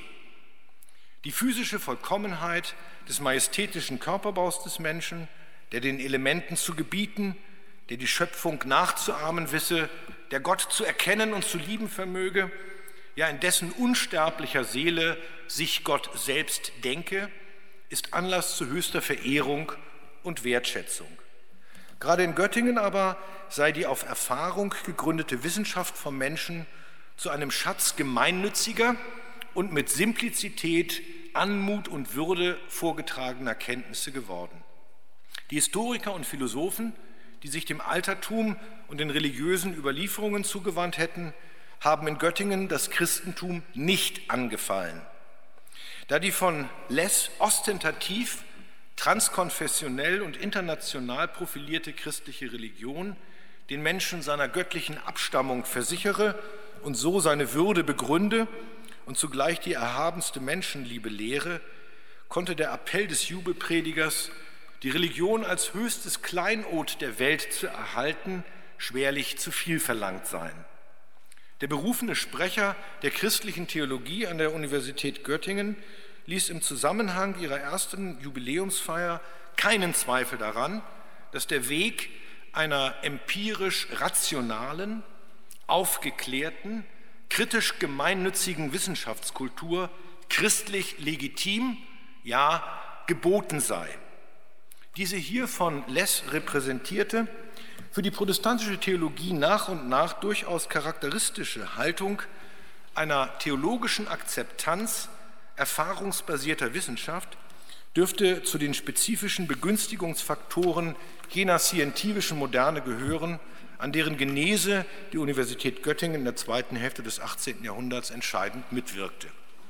Die physische Vollkommenheit des majestätischen Körperbaus des Menschen, der den Elementen zu gebieten, der die Schöpfung nachzuahmen wisse, der Gott zu erkennen und zu lieben vermöge, ja in dessen unsterblicher Seele sich Gott selbst denke, ist Anlass zu höchster Verehrung und Wertschätzung. Gerade in Göttingen aber sei die auf Erfahrung gegründete Wissenschaft vom Menschen zu einem Schatz gemeinnütziger und mit Simplizität, Anmut und Würde vorgetragener Kenntnisse geworden. Die Historiker und Philosophen, die sich dem Altertum und den religiösen Überlieferungen zugewandt hätten, haben in Göttingen das Christentum nicht angefallen. Da die von Less ostentativ, transkonfessionell und international profilierte christliche Religion den Menschen seiner göttlichen Abstammung versichere und so seine Würde begründe und zugleich die erhabenste Menschenliebe lehre, konnte der Appell des Jubelpredigers, die Religion als höchstes Kleinod der Welt zu erhalten, schwerlich zu viel verlangt sein. Der berufene Sprecher der christlichen Theologie an der Universität Göttingen ließ im Zusammenhang ihrer ersten Jubiläumsfeier keinen Zweifel daran, dass der Weg einer empirisch rationalen, aufgeklärten, kritisch gemeinnützigen Wissenschaftskultur christlich legitim, ja geboten sei. Diese hier von Less repräsentierte, für die protestantische Theologie nach und nach durchaus charakteristische Haltung einer theologischen Akzeptanz erfahrungsbasierter Wissenschaft dürfte zu den spezifischen Begünstigungsfaktoren jener scientivischen Moderne gehören, an deren Genese die Universität Göttingen in der zweiten Hälfte des achtzehnten Jahrhunderts entscheidend mitwirkte.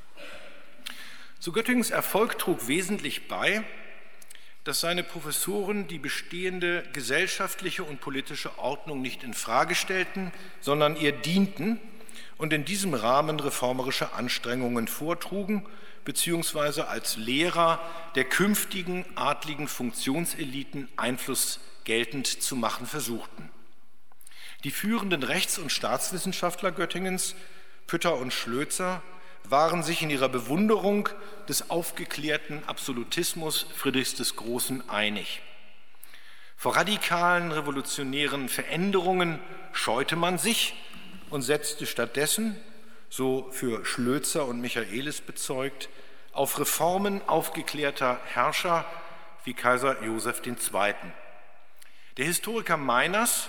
Zu Göttingens Erfolg trug wesentlich bei, dass seine Professoren die bestehende gesellschaftliche und politische Ordnung nicht in Frage stellten, sondern ihr dienten und in diesem Rahmen reformerische Anstrengungen vortrugen, beziehungsweise als Lehrer der künftigen adligen Funktionseliten Einfluss geltend zu machen versuchten. Die führenden Rechts- und Staatswissenschaftler Göttingens, Pütter und Schlözer, waren sich in ihrer Bewunderung des aufgeklärten Absolutismus Friedrichs des Großen einig. Vor radikalen revolutionären Veränderungen scheute man sich und setzte stattdessen, so für Schlözer und Michaelis bezeugt, auf Reformen aufgeklärter Herrscher wie Kaiser Joseph der Zweite. Der Historiker Meiners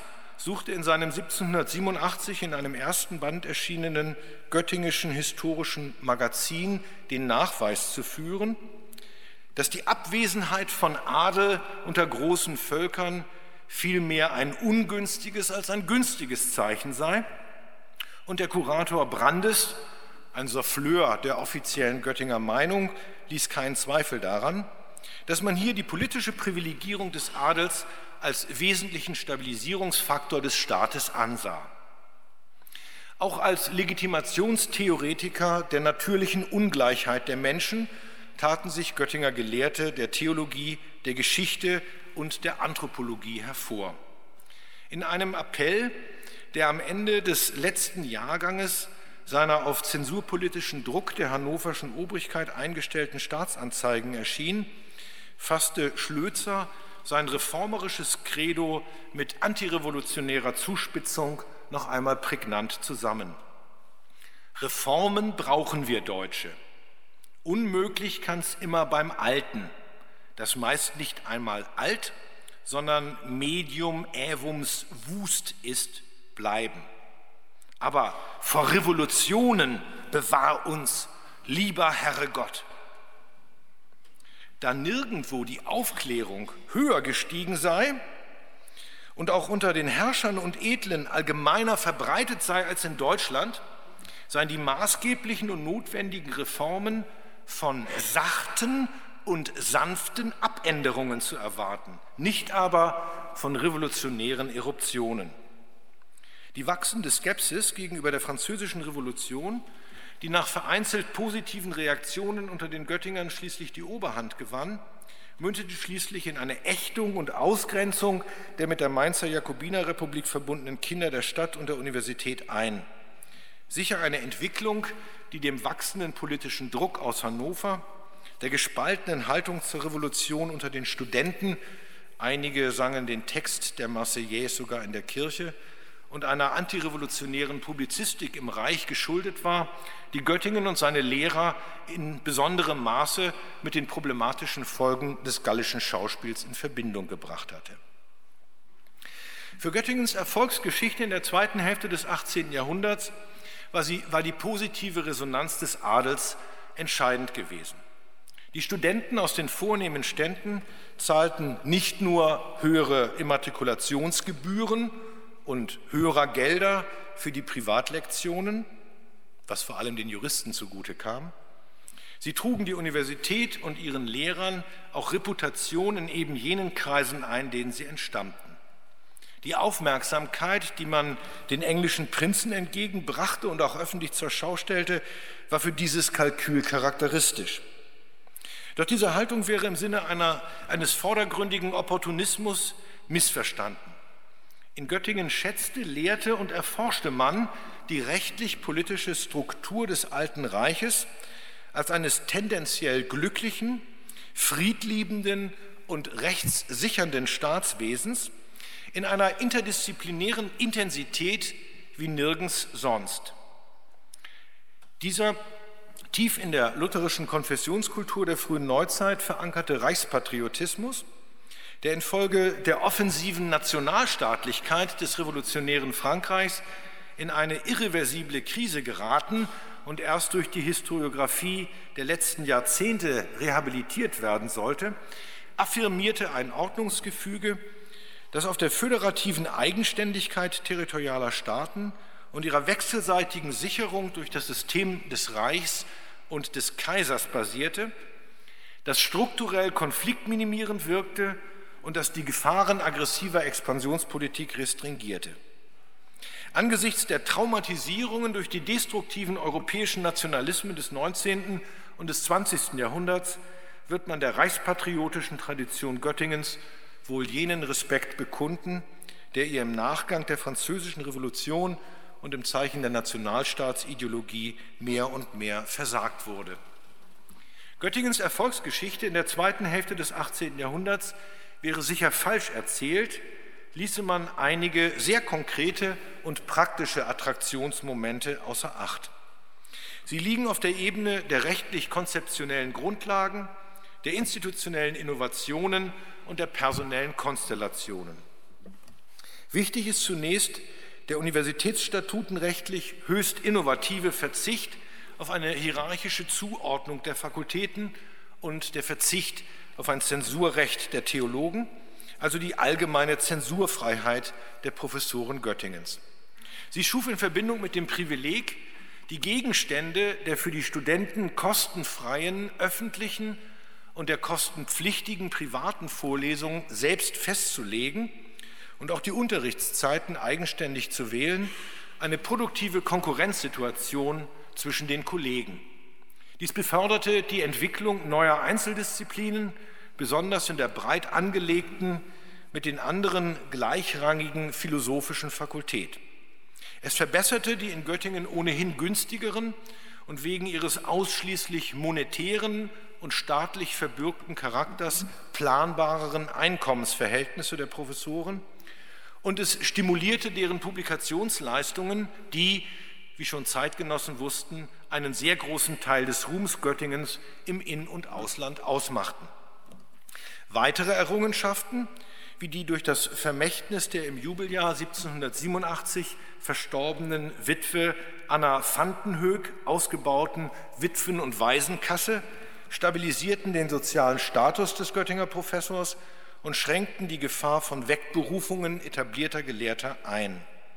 suchte in seinem siebzehnhundertsiebenundachtzig in einem ersten Band erschienenen Göttingischen Historischen Magazin den Nachweis zu führen, dass die Abwesenheit von Adel unter großen Völkern vielmehr ein ungünstiges als ein günstiges Zeichen sei. Und der Kurator Brandes, ein Souffleur der offiziellen Göttinger Meinung, ließ keinen Zweifel daran, dass man hier die politische Privilegierung des Adels als wesentlichen Stabilisierungsfaktor des Staates ansah. Auch als Legitimationstheoretiker der natürlichen Ungleichheit der Menschen taten sich Göttinger Gelehrte der Theologie, der Geschichte und der Anthropologie hervor. In einem Appell, der am Ende des letzten Jahrganges seiner auf zensurpolitischen Druck der hannoverschen Obrigkeit eingestellten Staatsanzeigen erschien, fasste Schlözer sein reformerisches Credo mit antirevolutionärer Zuspitzung noch einmal prägnant zusammen. Reformen brauchen wir Deutsche. Unmöglich kann es immer beim Alten, das meist nicht einmal alt, sondern medium aevums vust ist, bleiben. Aber vor Revolutionen bewahr uns, lieber Herrgott. Da nirgendwo die Aufklärung höher gestiegen sei und auch unter den Herrschern und Edlen allgemeiner verbreitet sei als in Deutschland, seien die maßgeblichen und notwendigen Reformen von sachten und sanften Abänderungen zu erwarten, nicht aber von revolutionären Eruptionen. Die wachsende Skepsis gegenüber der Französischen Revolution, die nach vereinzelt positiven Reaktionen unter den Göttingern schließlich die Oberhand gewann, mündete schließlich in eine Ächtung und Ausgrenzung der mit der Mainzer Jakobinerrepublik verbundenen Kinder der Stadt und der Universität ein. Sicher eine Entwicklung, die dem wachsenden politischen Druck aus Hannover, der gespaltenen Haltung zur Revolution unter den Studenten, einige sangen den Text der Marseillaise sogar in der Kirche, und einer antirevolutionären Publizistik im Reich geschuldet war, die Göttingen und seine Lehrer in besonderem Maße mit den problematischen Folgen des gallischen Schauspiels in Verbindung gebracht hatte. Für Göttingens Erfolgsgeschichte in der zweiten Hälfte des achtzehnten Jahrhunderts war, sie, war die positive Resonanz des Adels entscheidend gewesen. Die Studenten aus den vornehmen Ständen zahlten nicht nur höhere Immatrikulationsgebühren und höherer Gelder für die Privatlektionen, was vor allem den Juristen zugute kam. Sie trugen die Universität und ihren Lehrern auch Reputation in eben jenen Kreisen ein, denen sie entstammten. Die Aufmerksamkeit, die man den englischen Prinzen entgegenbrachte und auch öffentlich zur Schau stellte, war für dieses Kalkül charakteristisch. Doch diese Haltung wäre im Sinne einer, eines vordergründigen Opportunismus missverstanden. In Göttingen schätzte, lehrte und erforschte man die rechtlich-politische Struktur des Alten Reiches als eines tendenziell glücklichen, friedliebenden und rechtssichernden Staatswesens in einer interdisziplinären Intensität wie nirgends sonst. Dieser tief in der lutherischen Konfessionskultur der frühen Neuzeit verankerte Reichspatriotismus, der infolge der offensiven Nationalstaatlichkeit des revolutionären Frankreichs in eine irreversible Krise geraten und erst durch die Historiographie der letzten Jahrzehnte rehabilitiert werden sollte, affirmierte ein Ordnungsgefüge, das auf der föderativen Eigenständigkeit territorialer Staaten und ihrer wechselseitigen Sicherung durch das System des Reichs und des Kaisers basierte, das strukturell konfliktminimierend wirkte und das die Gefahren aggressiver Expansionspolitik restringierte. Angesichts der Traumatisierungen durch die destruktiven europäischen Nationalismen des neunzehnten und des zwanzigsten Jahrhunderts wird man der reichspatriotischen Tradition Göttingens wohl jenen Respekt bekunden, der ihr im Nachgang der Französischen Revolution und im Zeichen der Nationalstaatsideologie mehr und mehr versagt wurde. Göttingens Erfolgsgeschichte in der zweiten Hälfte des achtzehnten Jahrhunderts wäre sicher falsch erzählt, ließe man einige sehr konkrete und praktische Attraktionsmomente außer Acht. Sie liegen auf der Ebene der rechtlich-konzeptionellen Grundlagen, der institutionellen Innovationen und der personellen Konstellationen. Wichtig ist zunächst der universitätsstatutenrechtlich höchst innovative Verzicht auf eine hierarchische Zuordnung der Fakultäten und der Verzicht auf ein Zensurrecht der Theologen, also die allgemeine Zensurfreiheit der Professoren Göttingens. Sie schuf in Verbindung mit dem Privileg, die Gegenstände der für die Studenten kostenfreien öffentlichen und der kostenpflichtigen privaten Vorlesungen selbst festzulegen und auch die Unterrichtszeiten eigenständig zu wählen, eine produktive Konkurrenzsituation zwischen den Kollegen. Dies beförderte die Entwicklung neuer Einzeldisziplinen, besonders in der breit angelegten, mit den anderen gleichrangigen philosophischen Fakultät. Es verbesserte die in Göttingen ohnehin günstigeren und wegen ihres ausschließlich monetären und staatlich verbürgten Charakters planbareren Einkommensverhältnisse der Professoren und es stimulierte deren Publikationsleistungen, die, wie schon Zeitgenossen wussten, einen sehr großen Teil des Ruhms Göttingens im In- und Ausland ausmachten. Weitere Errungenschaften, wie die durch das Vermächtnis der im Jubeljahr siebzehnhundertsiebenundachtzig verstorbenen Witwe Anna Vandenhoek ausgebauten Witwen- und Waisenkasse, stabilisierten den sozialen Status des Göttinger Professors und schränkten die Gefahr von Wegberufungen etablierter Gelehrter ein.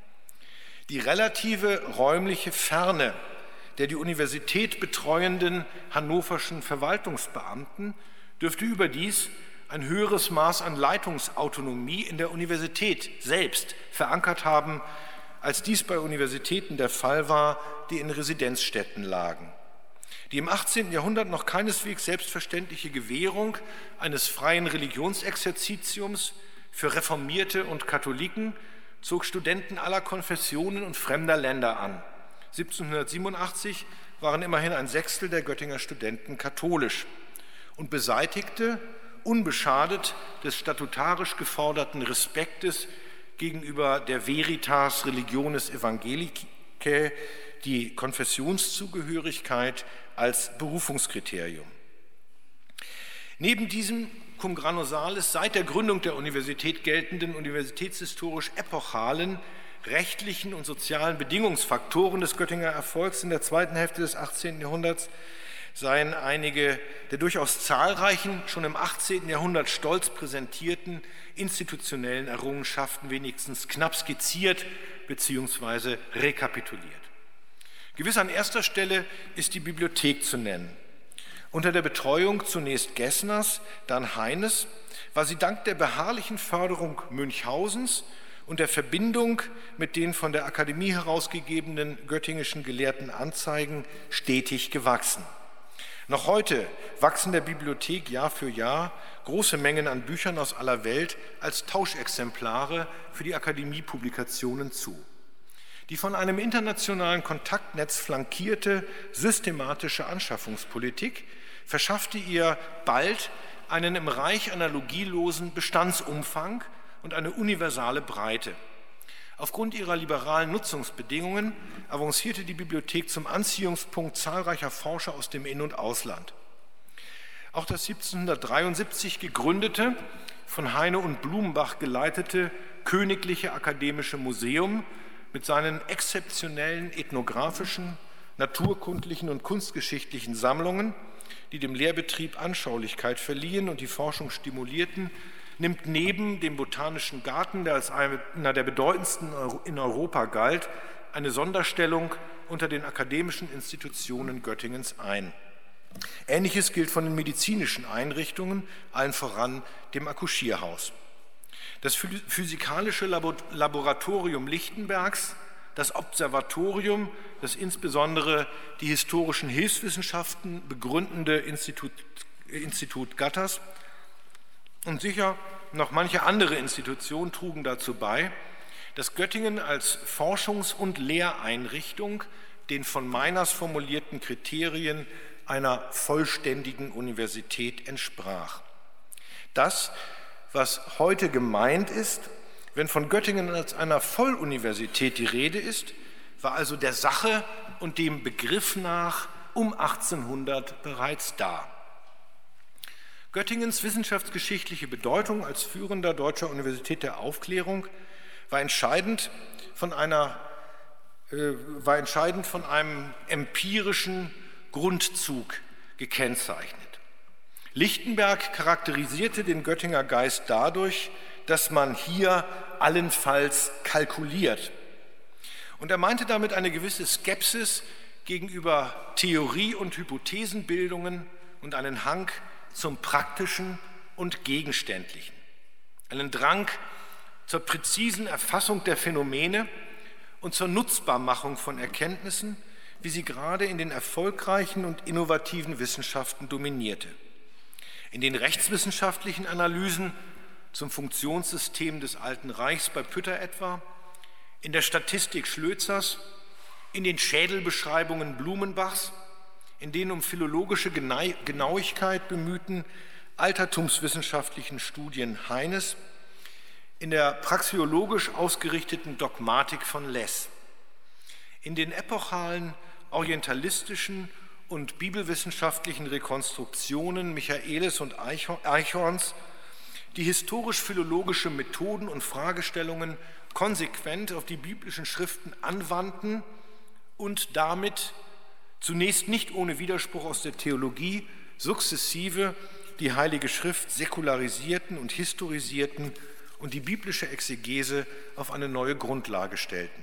Die relative räumliche Ferne der die Universität betreuenden hannoverschen Verwaltungsbeamten dürfte überdies ein höheres Maß an Leitungsautonomie in der Universität selbst verankert haben, als dies bei Universitäten der Fall war, die in Residenzstädten lagen. Die im achtzehnten Jahrhundert noch keineswegs selbstverständliche Gewährung eines freien Religionsexerzitiums für Reformierte und Katholiken zog Studenten aller Konfessionen und fremder Länder an. siebzehnhundertsiebenundachtzig waren immerhin ein Sechstel der Göttinger Studenten katholisch und beseitigte, unbeschadet des statutarisch geforderten Respektes gegenüber der Veritas Religionis Evangelicae, die Konfessionszugehörigkeit als Berufungskriterium. Neben diesem cum grano salis seit der Gründung der Universität geltenden universitätshistorisch epochalen rechtlichen und sozialen Bedingungsfaktoren des Göttinger Erfolgs in der zweiten Hälfte des achtzehnten Jahrhunderts seien einige der durchaus zahlreichen, schon im achtzehnten Jahrhundert stolz präsentierten institutionellen Errungenschaften wenigstens knapp skizziert bzw. rekapituliert. Gewiss an erster Stelle ist die Bibliothek zu nennen. Unter der Betreuung zunächst Gessners, dann Heines war sie dank der beharrlichen Förderung Münchhausens und der Verbindung mit den von der Akademie herausgegebenen göttingischen gelehrten Anzeigen stetig gewachsen. Noch heute wachsen der Bibliothek Jahr für Jahr große Mengen an Büchern aus aller Welt als Tauschexemplare für die Akademiepublikationen zu. Die von einem internationalen Kontaktnetz flankierte systematische Anschaffungspolitik verschaffte ihr bald einen im Reich analogielosen Bestandsumfang und eine universale Breite. Aufgrund ihrer liberalen Nutzungsbedingungen avancierte die Bibliothek zum Anziehungspunkt zahlreicher Forscher aus dem In- und Ausland. Auch das siebzehnhundertdreiundsiebzig gegründete, von Heine und Blumenbach geleitete Königliche Akademische Museum mit seinen exzeptionellen ethnografischen, naturkundlichen und kunstgeschichtlichen Sammlungen, die dem Lehrbetrieb Anschaulichkeit verliehen und die Forschung stimulierten, nimmt neben dem Botanischen Garten, der als einer der bedeutendsten in Europa galt, eine Sonderstellung unter den akademischen Institutionen Göttingens ein. Ähnliches gilt von den medizinischen Einrichtungen, allen voran dem Akkuschierhaus. Das Physikalische Laboratorium Lichtenbergs, das Observatorium, das insbesondere die historischen Hilfswissenschaften begründende Institut, Institut Gatters und sicher noch manche andere Institutionen trugen dazu bei, dass Göttingen als Forschungs- und Lehreinrichtung den von Meiners formulierten Kriterien einer vollständigen Universität entsprach. Das, was heute gemeint ist, wenn von Göttingen als einer Volluniversität die Rede ist, war also der Sache und dem Begriff nach um achtzehnhundert bereits da. Göttingens wissenschaftsgeschichtliche Bedeutung als führender deutscher Universität der Aufklärung war entscheidend von einer, äh, war entscheidend von einem empirischen Grundzug gekennzeichnet. Lichtenberg charakterisierte den Göttinger Geist dadurch, dass man hier allenfalls kalkuliert. Und er meinte damit eine gewisse Skepsis gegenüber Theorie- und Hypothesenbildungen und einen Hang zum Praktischen und Gegenständlichen. Einen Drang zur präzisen Erfassung der Phänomene und zur Nutzbarmachung von Erkenntnissen, wie sie gerade in den erfolgreichen und innovativen Wissenschaften dominierte. In den rechtswissenschaftlichen Analysen zum Funktionssystem des Alten Reichs bei Pütter etwa, in der Statistik Schlözers, in den Schädelbeschreibungen Blumenbachs, in den um philologische Genauigkeit bemühten altertumswissenschaftlichen Studien Heines, in der praxeologisch ausgerichteten Dogmatik von Less, in den epochalen orientalistischen und bibelwissenschaftlichen Rekonstruktionen Michaelis und Eichhorns, die historisch-philologische Methoden und Fragestellungen konsequent auf die biblischen Schriften anwandten und damit, zunächst nicht ohne Widerspruch aus der Theologie, sukzessive die Heilige Schrift säkularisierten und historisierten und die biblische Exegese auf eine neue Grundlage stellten.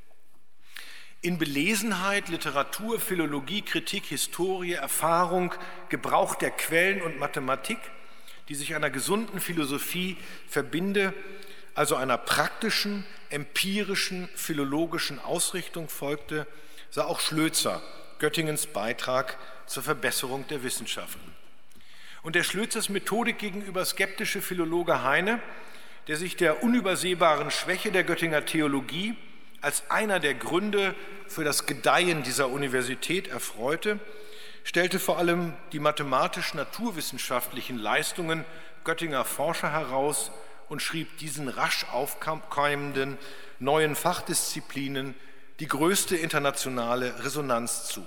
In Belesenheit, Literatur, Philologie, Kritik, Historie, Erfahrung, Gebrauch der Quellen und Mathematik, die sich einer gesunden Philosophie verbinde, also einer praktischen, empirischen, philologischen Ausrichtung folgte, sah auch Schlözer Göttingens Beitrag zur Verbesserung der Wissenschaften. Und der Schlözers Methodik gegenüber skeptische Philologe Heine, der sich der unübersehbaren Schwäche der Göttinger Theologie als einer der Gründe für das Gedeihen dieser Universität erfreute, stellte vor allem die mathematisch-naturwissenschaftlichen Leistungen Göttinger Forscher heraus und schrieb diesen rasch aufkeimenden neuen Fachdisziplinen die größte internationale Resonanz zu.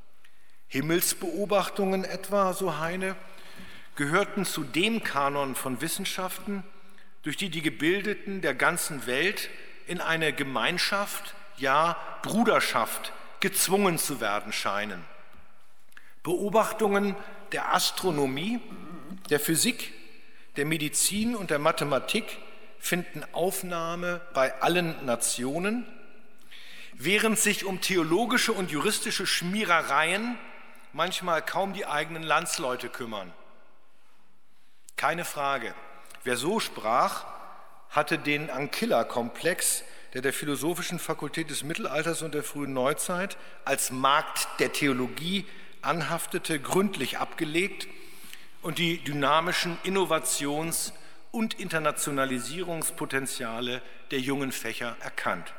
Himmelsbeobachtungen etwa, so Heine, gehörten zu dem Kanon von Wissenschaften, durch die die Gebildeten der ganzen Welt in eine Gemeinschaft, ja Bruderschaft gezwungen zu werden scheinen. Beobachtungen der Astronomie, der Physik, der Medizin und der Mathematik finden Aufnahme bei allen Nationen, während sich um theologische und juristische Schmierereien manchmal kaum die eigenen Landsleute kümmern. Keine Frage, wer so sprach, hatte den Ankilla-Komplex, der der Philosophischen Fakultät des Mittelalters und der frühen Neuzeit als Markt der Theologie anhaftete, gründlich abgelegt und die dynamischen Innovations- und Internationalisierungspotenziale der jungen Fächer erkannt.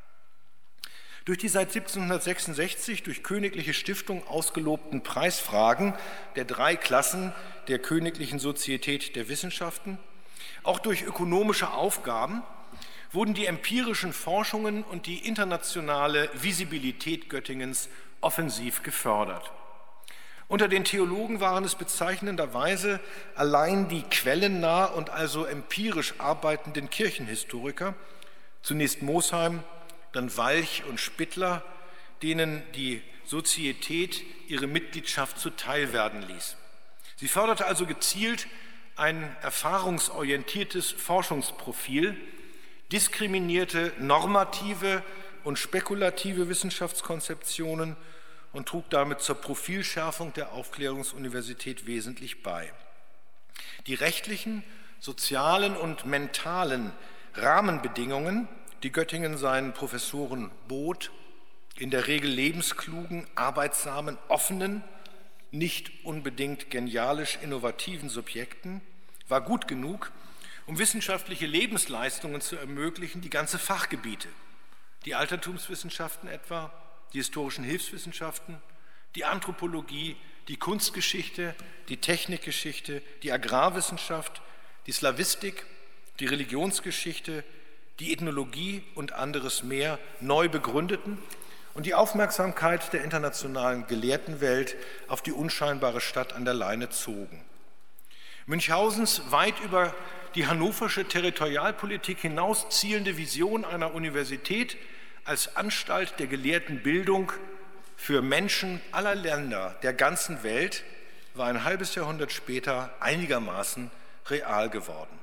Durch die seit siebzehnhundertsechsundsechzig durch königliche Stiftung ausgelobten Preisfragen der drei Klassen der Königlichen Sozietät der Wissenschaften, auch durch ökonomische Aufgaben, wurden die empirischen Forschungen und die internationale Visibilität Göttingens offensiv gefördert. Unter den Theologen waren es bezeichnenderweise allein die quellennah und also empirisch arbeitenden Kirchenhistoriker, zunächst Mosheim, dann Walch und Spittler, denen die Sozietät ihre Mitgliedschaft zuteil werden ließ. Sie förderte also gezielt ein erfahrungsorientiertes Forschungsprofil, diskriminierte normative und spekulative Wissenschaftskonzeptionen und trug damit zur Profilschärfung der Aufklärungsuniversität wesentlich bei. Die rechtlichen, sozialen und mentalen Rahmenbedingungen, die Göttingen seinen Professoren bot, in der Regel lebensklugen, arbeitsamen, offenen, nicht unbedingt genialisch innovativen Subjekten, war gut genug, um wissenschaftliche Lebensleistungen zu ermöglichen, die ganze Fachgebiete, die Altertumswissenschaften etwa, die historischen Hilfswissenschaften, die Anthropologie, die Kunstgeschichte, die Technikgeschichte, die Agrarwissenschaft, die Slawistik, die Religionsgeschichte, die Ethnologie und anderes mehr neu begründeten und die Aufmerksamkeit der internationalen Gelehrtenwelt auf die unscheinbare Stadt an der Leine zogen. Münchhausens weit über die hannoversche Territorialpolitik hinaus zielende Vision einer Universität als Anstalt der gelehrten Bildung für Menschen aller Länder der ganzen Welt war ein halbes Jahrhundert später einigermaßen real geworden.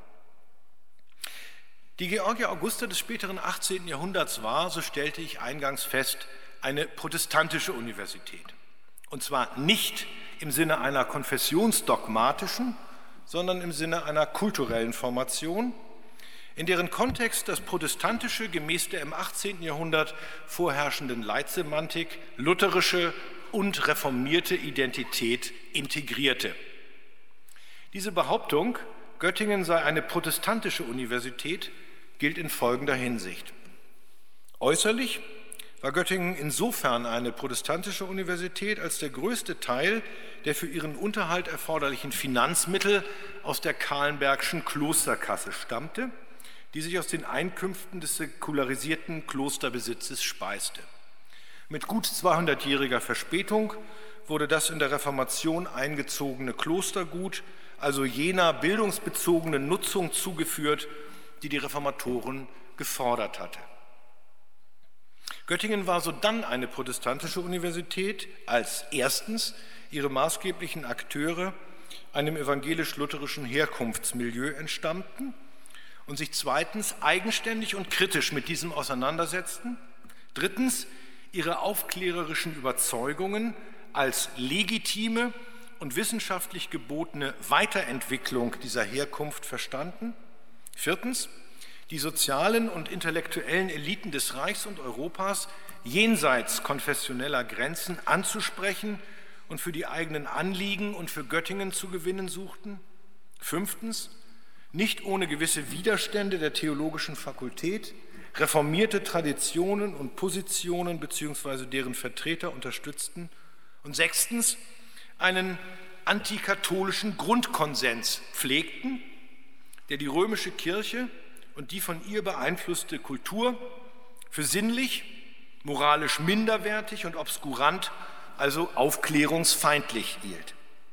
Die Georgia Augusta des späteren achtzehnten Jahrhunderts war, so stellte ich eingangs fest, eine protestantische Universität. Und zwar nicht im Sinne einer konfessionsdogmatischen, sondern im Sinne einer kulturellen Formation, in deren Kontext das Protestantische gemäß der im achtzehnten Jahrhundert vorherrschenden Leitsemantik lutherische und reformierte Identität integrierte. Diese Behauptung, Göttingen sei eine protestantische Universität, gilt in folgender Hinsicht. Äußerlich war Göttingen insofern eine protestantische Universität, als der größte Teil der für ihren Unterhalt erforderlichen Finanzmittel aus der Kahlenbergschen Klosterkasse stammte, die sich aus den Einkünften des säkularisierten Klosterbesitzes speiste. Mit gut zweihundertjähriger Verspätung wurde das in der Reformation eingezogene Klostergut also jener bildungsbezogenen Nutzung zugeführt, die die Reformatoren gefordert hatte. Göttingen war sodann eine protestantische Universität, als erstens ihre maßgeblichen Akteure einem evangelisch-lutherischen Herkunftsmilieu entstammten und sich zweitens eigenständig und kritisch mit diesem auseinandersetzten, drittens ihre aufklärerischen Überzeugungen als legitime und wissenschaftlich gebotene Weiterentwicklung dieser Herkunft verstanden, viertens die sozialen und intellektuellen Eliten des Reichs und Europas jenseits konfessioneller Grenzen anzusprechen und für die eigenen Anliegen und für Göttingen zu gewinnen suchten, fünftens nicht ohne gewisse Widerstände der theologischen Fakultät reformierte Traditionen und Positionen bzw. deren Vertreter unterstützten und sechstens einen antikatholischen Grundkonsens pflegten, der die römische Kirche und die von ihr beeinflusste Kultur für sinnlich, moralisch minderwertig und obskurant, also aufklärungsfeindlich hielt.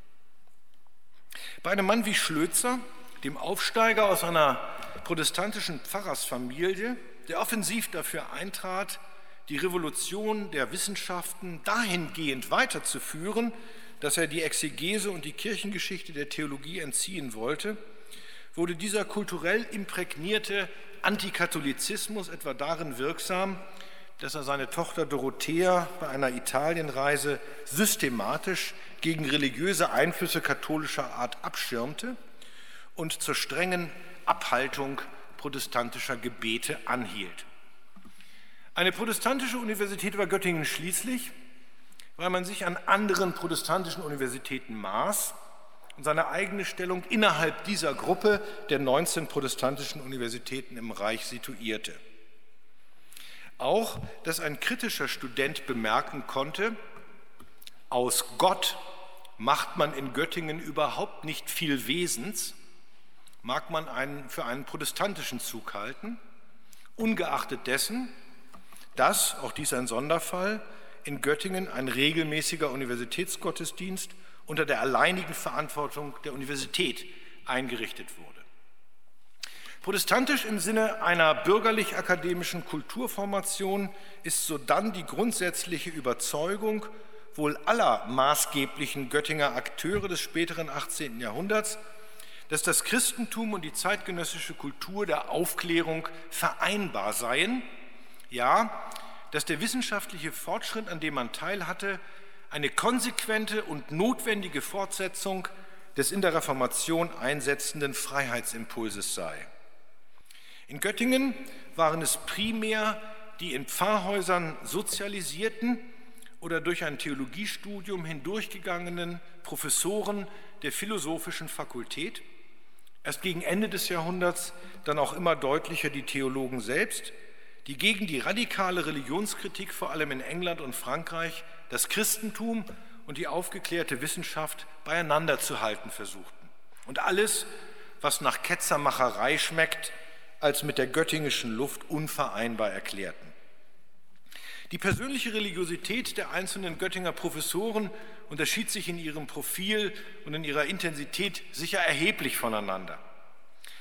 Bei einem Mann wie Schlözer, dem Aufsteiger aus einer protestantischen Pfarrersfamilie, der offensiv dafür eintrat, die Revolution der Wissenschaften dahingehend weiterzuführen, dass er die Exegese und die Kirchengeschichte der Theologie entziehen wollte, wurde dieser kulturell imprägnierte Antikatholizismus etwa darin wirksam, dass er seine Tochter Dorothea bei einer Italienreise systematisch gegen religiöse Einflüsse katholischer Art abschirmte und zur strengen Abhaltung protestantischer Gebete anhielt. Eine protestantische Universität war Göttingen schließlich, weil man sich an anderen protestantischen Universitäten maß und seine eigene Stellung innerhalb dieser Gruppe der neunzehn protestantischen Universitäten im Reich situierte. Auch, dass ein kritischer Student bemerken konnte, aus Gott macht man in Göttingen überhaupt nicht viel Wesens, mag man einen für einen protestantischen Zug halten, ungeachtet dessen, dass, auch dies ein Sonderfall, in Göttingen ein regelmäßiger Universitätsgottesdienst unter der alleinigen Verantwortung der Universität eingerichtet wurde. Protestantisch im Sinne einer bürgerlich-akademischen Kulturformation ist sodann die grundsätzliche Überzeugung wohl aller maßgeblichen Göttinger Akteure des späteren achtzehnten Jahrhunderts, dass das Christentum und die zeitgenössische Kultur der Aufklärung vereinbar seien, ja, dass der wissenschaftliche Fortschritt, an dem man teilhatte, eine konsequente und notwendige Fortsetzung des in der Reformation einsetzenden Freiheitsimpulses sei. In Göttingen waren es primär die in Pfarrhäusern sozialisierten oder durch ein Theologiestudium hindurchgegangenen Professoren der philosophischen Fakultät, erst gegen Ende des Jahrhunderts dann auch immer deutlicher die Theologen selbst, die gegen die radikale Religionskritik vor allem in England und Frankreich das Christentum und die aufgeklärte Wissenschaft beieinander zu halten versuchten und alles, was nach Ketzermacherei schmeckt, als mit der göttingischen Luft unvereinbar erklärten. Die persönliche Religiosität der einzelnen Göttinger Professoren unterschied sich in ihrem Profil und in ihrer Intensität sicher erheblich voneinander.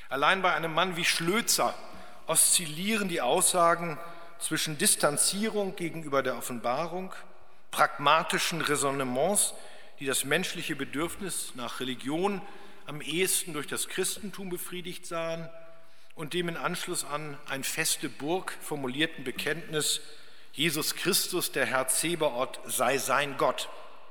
Allein bei einem Mann wie Schlözer oszillieren die Aussagen zwischen Distanzierung gegenüber der Offenbarung, pragmatischen Raisonnements, die das menschliche Bedürfnis nach Religion am ehesten durch das Christentum befriedigt sahen, und dem in Anschluss an ein feste Burg formulierten Bekenntnis, Jesus Christus, der Herr Zebaoth, sei sein Gott.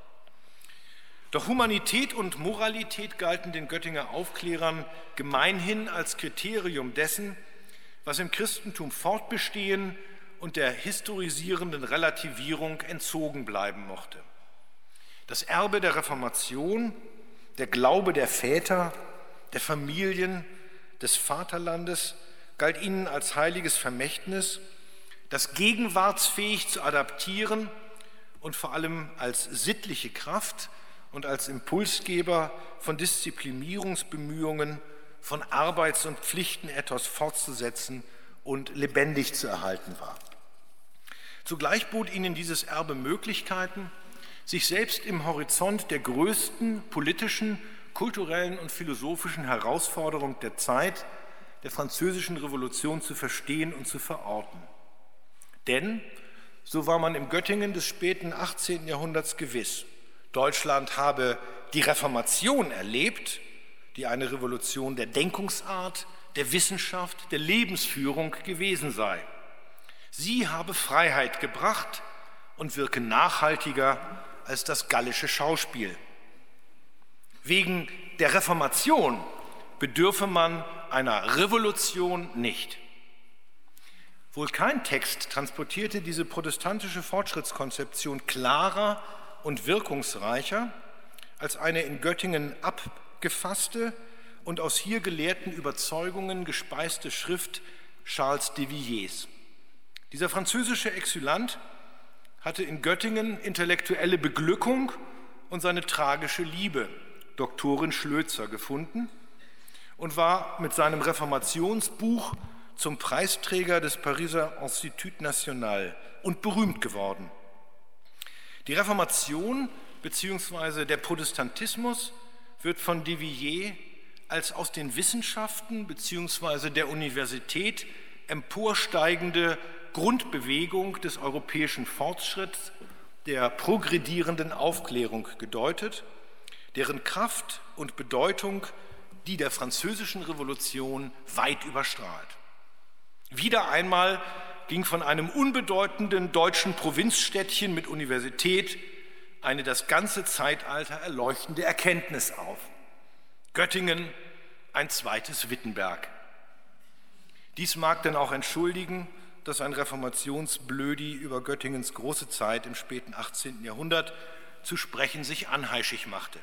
Doch Humanität und Moralität galten den Göttinger Aufklärern gemeinhin als Kriterium dessen, was im Christentum fortbestehen und der historisierenden Relativierung entzogen bleiben mochte. Das Erbe der Reformation, der Glaube der Väter, der Familien, des Vaterlandes galt ihnen als heiliges Vermächtnis, das gegenwartsfähig zu adaptieren und vor allem als sittliche Kraft und als Impulsgeber von Disziplinierungsbemühungen, von Arbeits- und Pflichtenethos fortzusetzen und lebendig zu erhalten war. Zugleich bot ihnen dieses Erbe Möglichkeiten, sich selbst im Horizont der größten politischen, kulturellen und philosophischen Herausforderung der Zeit, der Französischen Revolution, zu verstehen und zu verorten. Denn, so war man im Göttingen des späten achtzehnten Jahrhunderts gewiss, Deutschland habe die Reformation erlebt, die eine Revolution der Denkungsart, der Wissenschaft, der Lebensführung gewesen sei. Sie habe Freiheit gebracht und wirke nachhaltiger als das gallische Schauspiel. Wegen der Reformation bedürfe man einer Revolution nicht. Wohl kein Text transportierte diese protestantische Fortschrittskonzeption klarer und wirkungsreicher als eine in Göttingen abgefasste und aus hier gelehrten Überzeugungen gespeiste Schrift Charles de Villiers. Dieser französische Exulant hatte in Göttingen intellektuelle Beglückung und seine tragische Liebe, Doktorin Schlözer, gefunden und war mit seinem Reformationsbuch zum Preisträger des Pariser Institut National und berühmt geworden. Die Reformation bzw. der Protestantismus wird von de Villiers als aus den Wissenschaften bzw. der Universität emporsteigende Grundbewegung des europäischen Fortschritts, der progredierenden Aufklärung gedeutet, deren Kraft und Bedeutung die der Französischen Revolution weit überstrahlt. Wieder einmal ging von einem unbedeutenden deutschen Provinzstädtchen mit Universität eine das ganze Zeitalter erleuchtende Erkenntnis auf. Göttingen, ein zweites Wittenberg. Dies mag denn auch entschuldigen, dass ein Reformationsblödi über Göttingens große Zeit im späten achtzehnten Jahrhundert zu sprechen sich anheischig machte.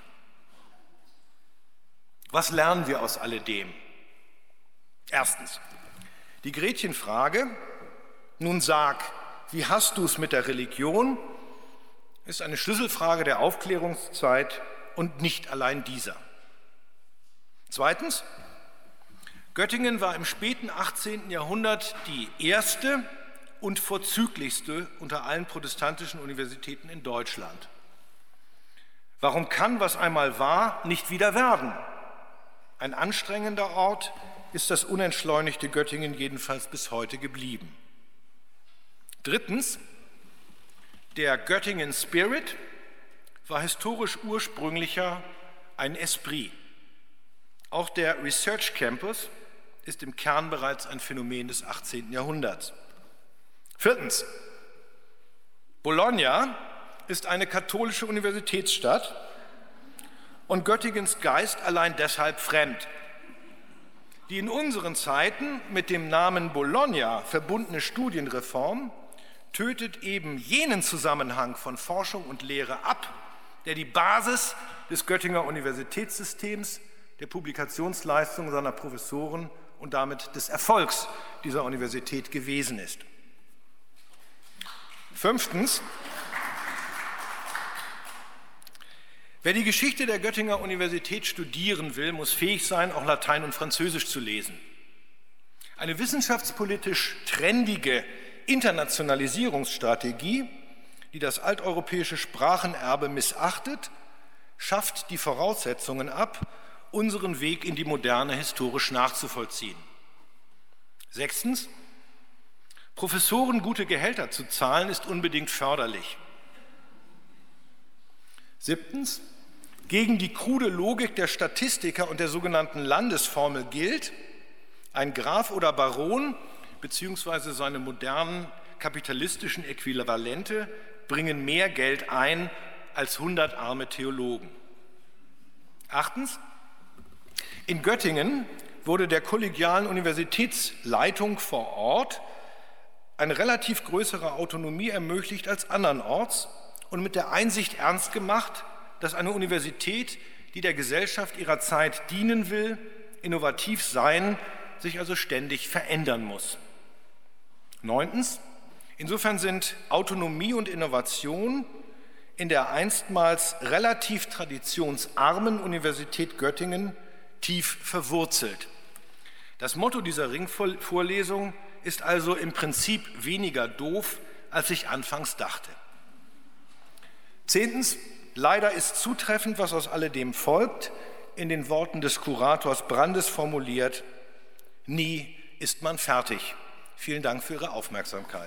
Was lernen wir aus alledem? Erstens, die Gretchenfrage, nun sag, wie hast du es mit der Religion, ist eine Schlüsselfrage der Aufklärungszeit und nicht allein dieser. Zweitens, Göttingen war im späten achtzehnten Jahrhundert die erste und vorzüglichste unter allen protestantischen Universitäten in Deutschland. Warum kann, was einmal war, nicht wieder werden? Ein anstrengender Ort ist das unentschleunigte Göttingen jedenfalls bis heute geblieben. Drittens, der Göttingen Spirit war historisch ursprünglicher ein Esprit. Auch der Research Campus ist im Kern bereits ein Phänomen des achtzehnten Jahrhunderts. Viertens, Bologna ist eine katholische Universitätsstadt und Göttingens Geist allein deshalb fremd. Die in unseren Zeiten mit dem Namen Bologna verbundene Studienreform tötet eben jenen Zusammenhang von Forschung und Lehre ab, der die Basis des Göttinger Universitätssystems, der Publikationsleistung seiner Professoren und damit des Erfolgs dieser Universität gewesen ist. Fünftens, wer die Geschichte der Göttinger Universität studieren will, muss fähig sein, auch Latein und Französisch zu lesen. Eine wissenschaftspolitisch trendige Internationalisierungsstrategie, die das alteuropäische Sprachenerbe missachtet, schafft die Voraussetzungen ab, unseren Weg in die Moderne historisch nachzuvollziehen. Sechstens, Professoren gute Gehälter zu zahlen, ist unbedingt förderlich. Siebtens, gegen die krude Logik der Statistiker und der sogenannten Landesformel gilt, ein Graf oder Baron beziehungsweise seine modernen kapitalistischen Äquivalente bringen mehr Geld ein als hundert arme Theologen. Achtens, in Göttingen wurde der kollegialen Universitätsleitung vor Ort eine relativ größere Autonomie ermöglicht als andernorts und mit der Einsicht ernst gemacht, dass eine Universität, die der Gesellschaft ihrer Zeit dienen will, innovativ sein, sich also ständig verändern muss. Neuntens, insofern sind Autonomie und Innovation in der einstmals relativ traditionsarmen Universität Göttingen tief verwurzelt. Das Motto dieser Ringvorlesung ist also im Prinzip weniger doof, als ich anfangs dachte. Zehntens, leider ist zutreffend, was aus alledem folgt, in den Worten des Kurators Brandes formuliert: Nie ist man fertig. Vielen Dank für Ihre Aufmerksamkeit.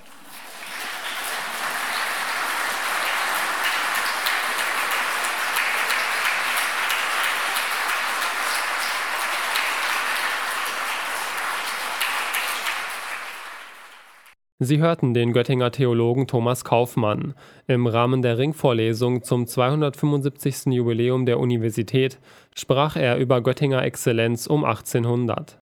Sie hörten den Göttinger Theologen Thomas Kaufmann. Im Rahmen der Ringvorlesung zum zweihundertfünfundsiebzigsten Jubiläum der Universität sprach er über Göttinger Exzellenz um achtzehnhundert.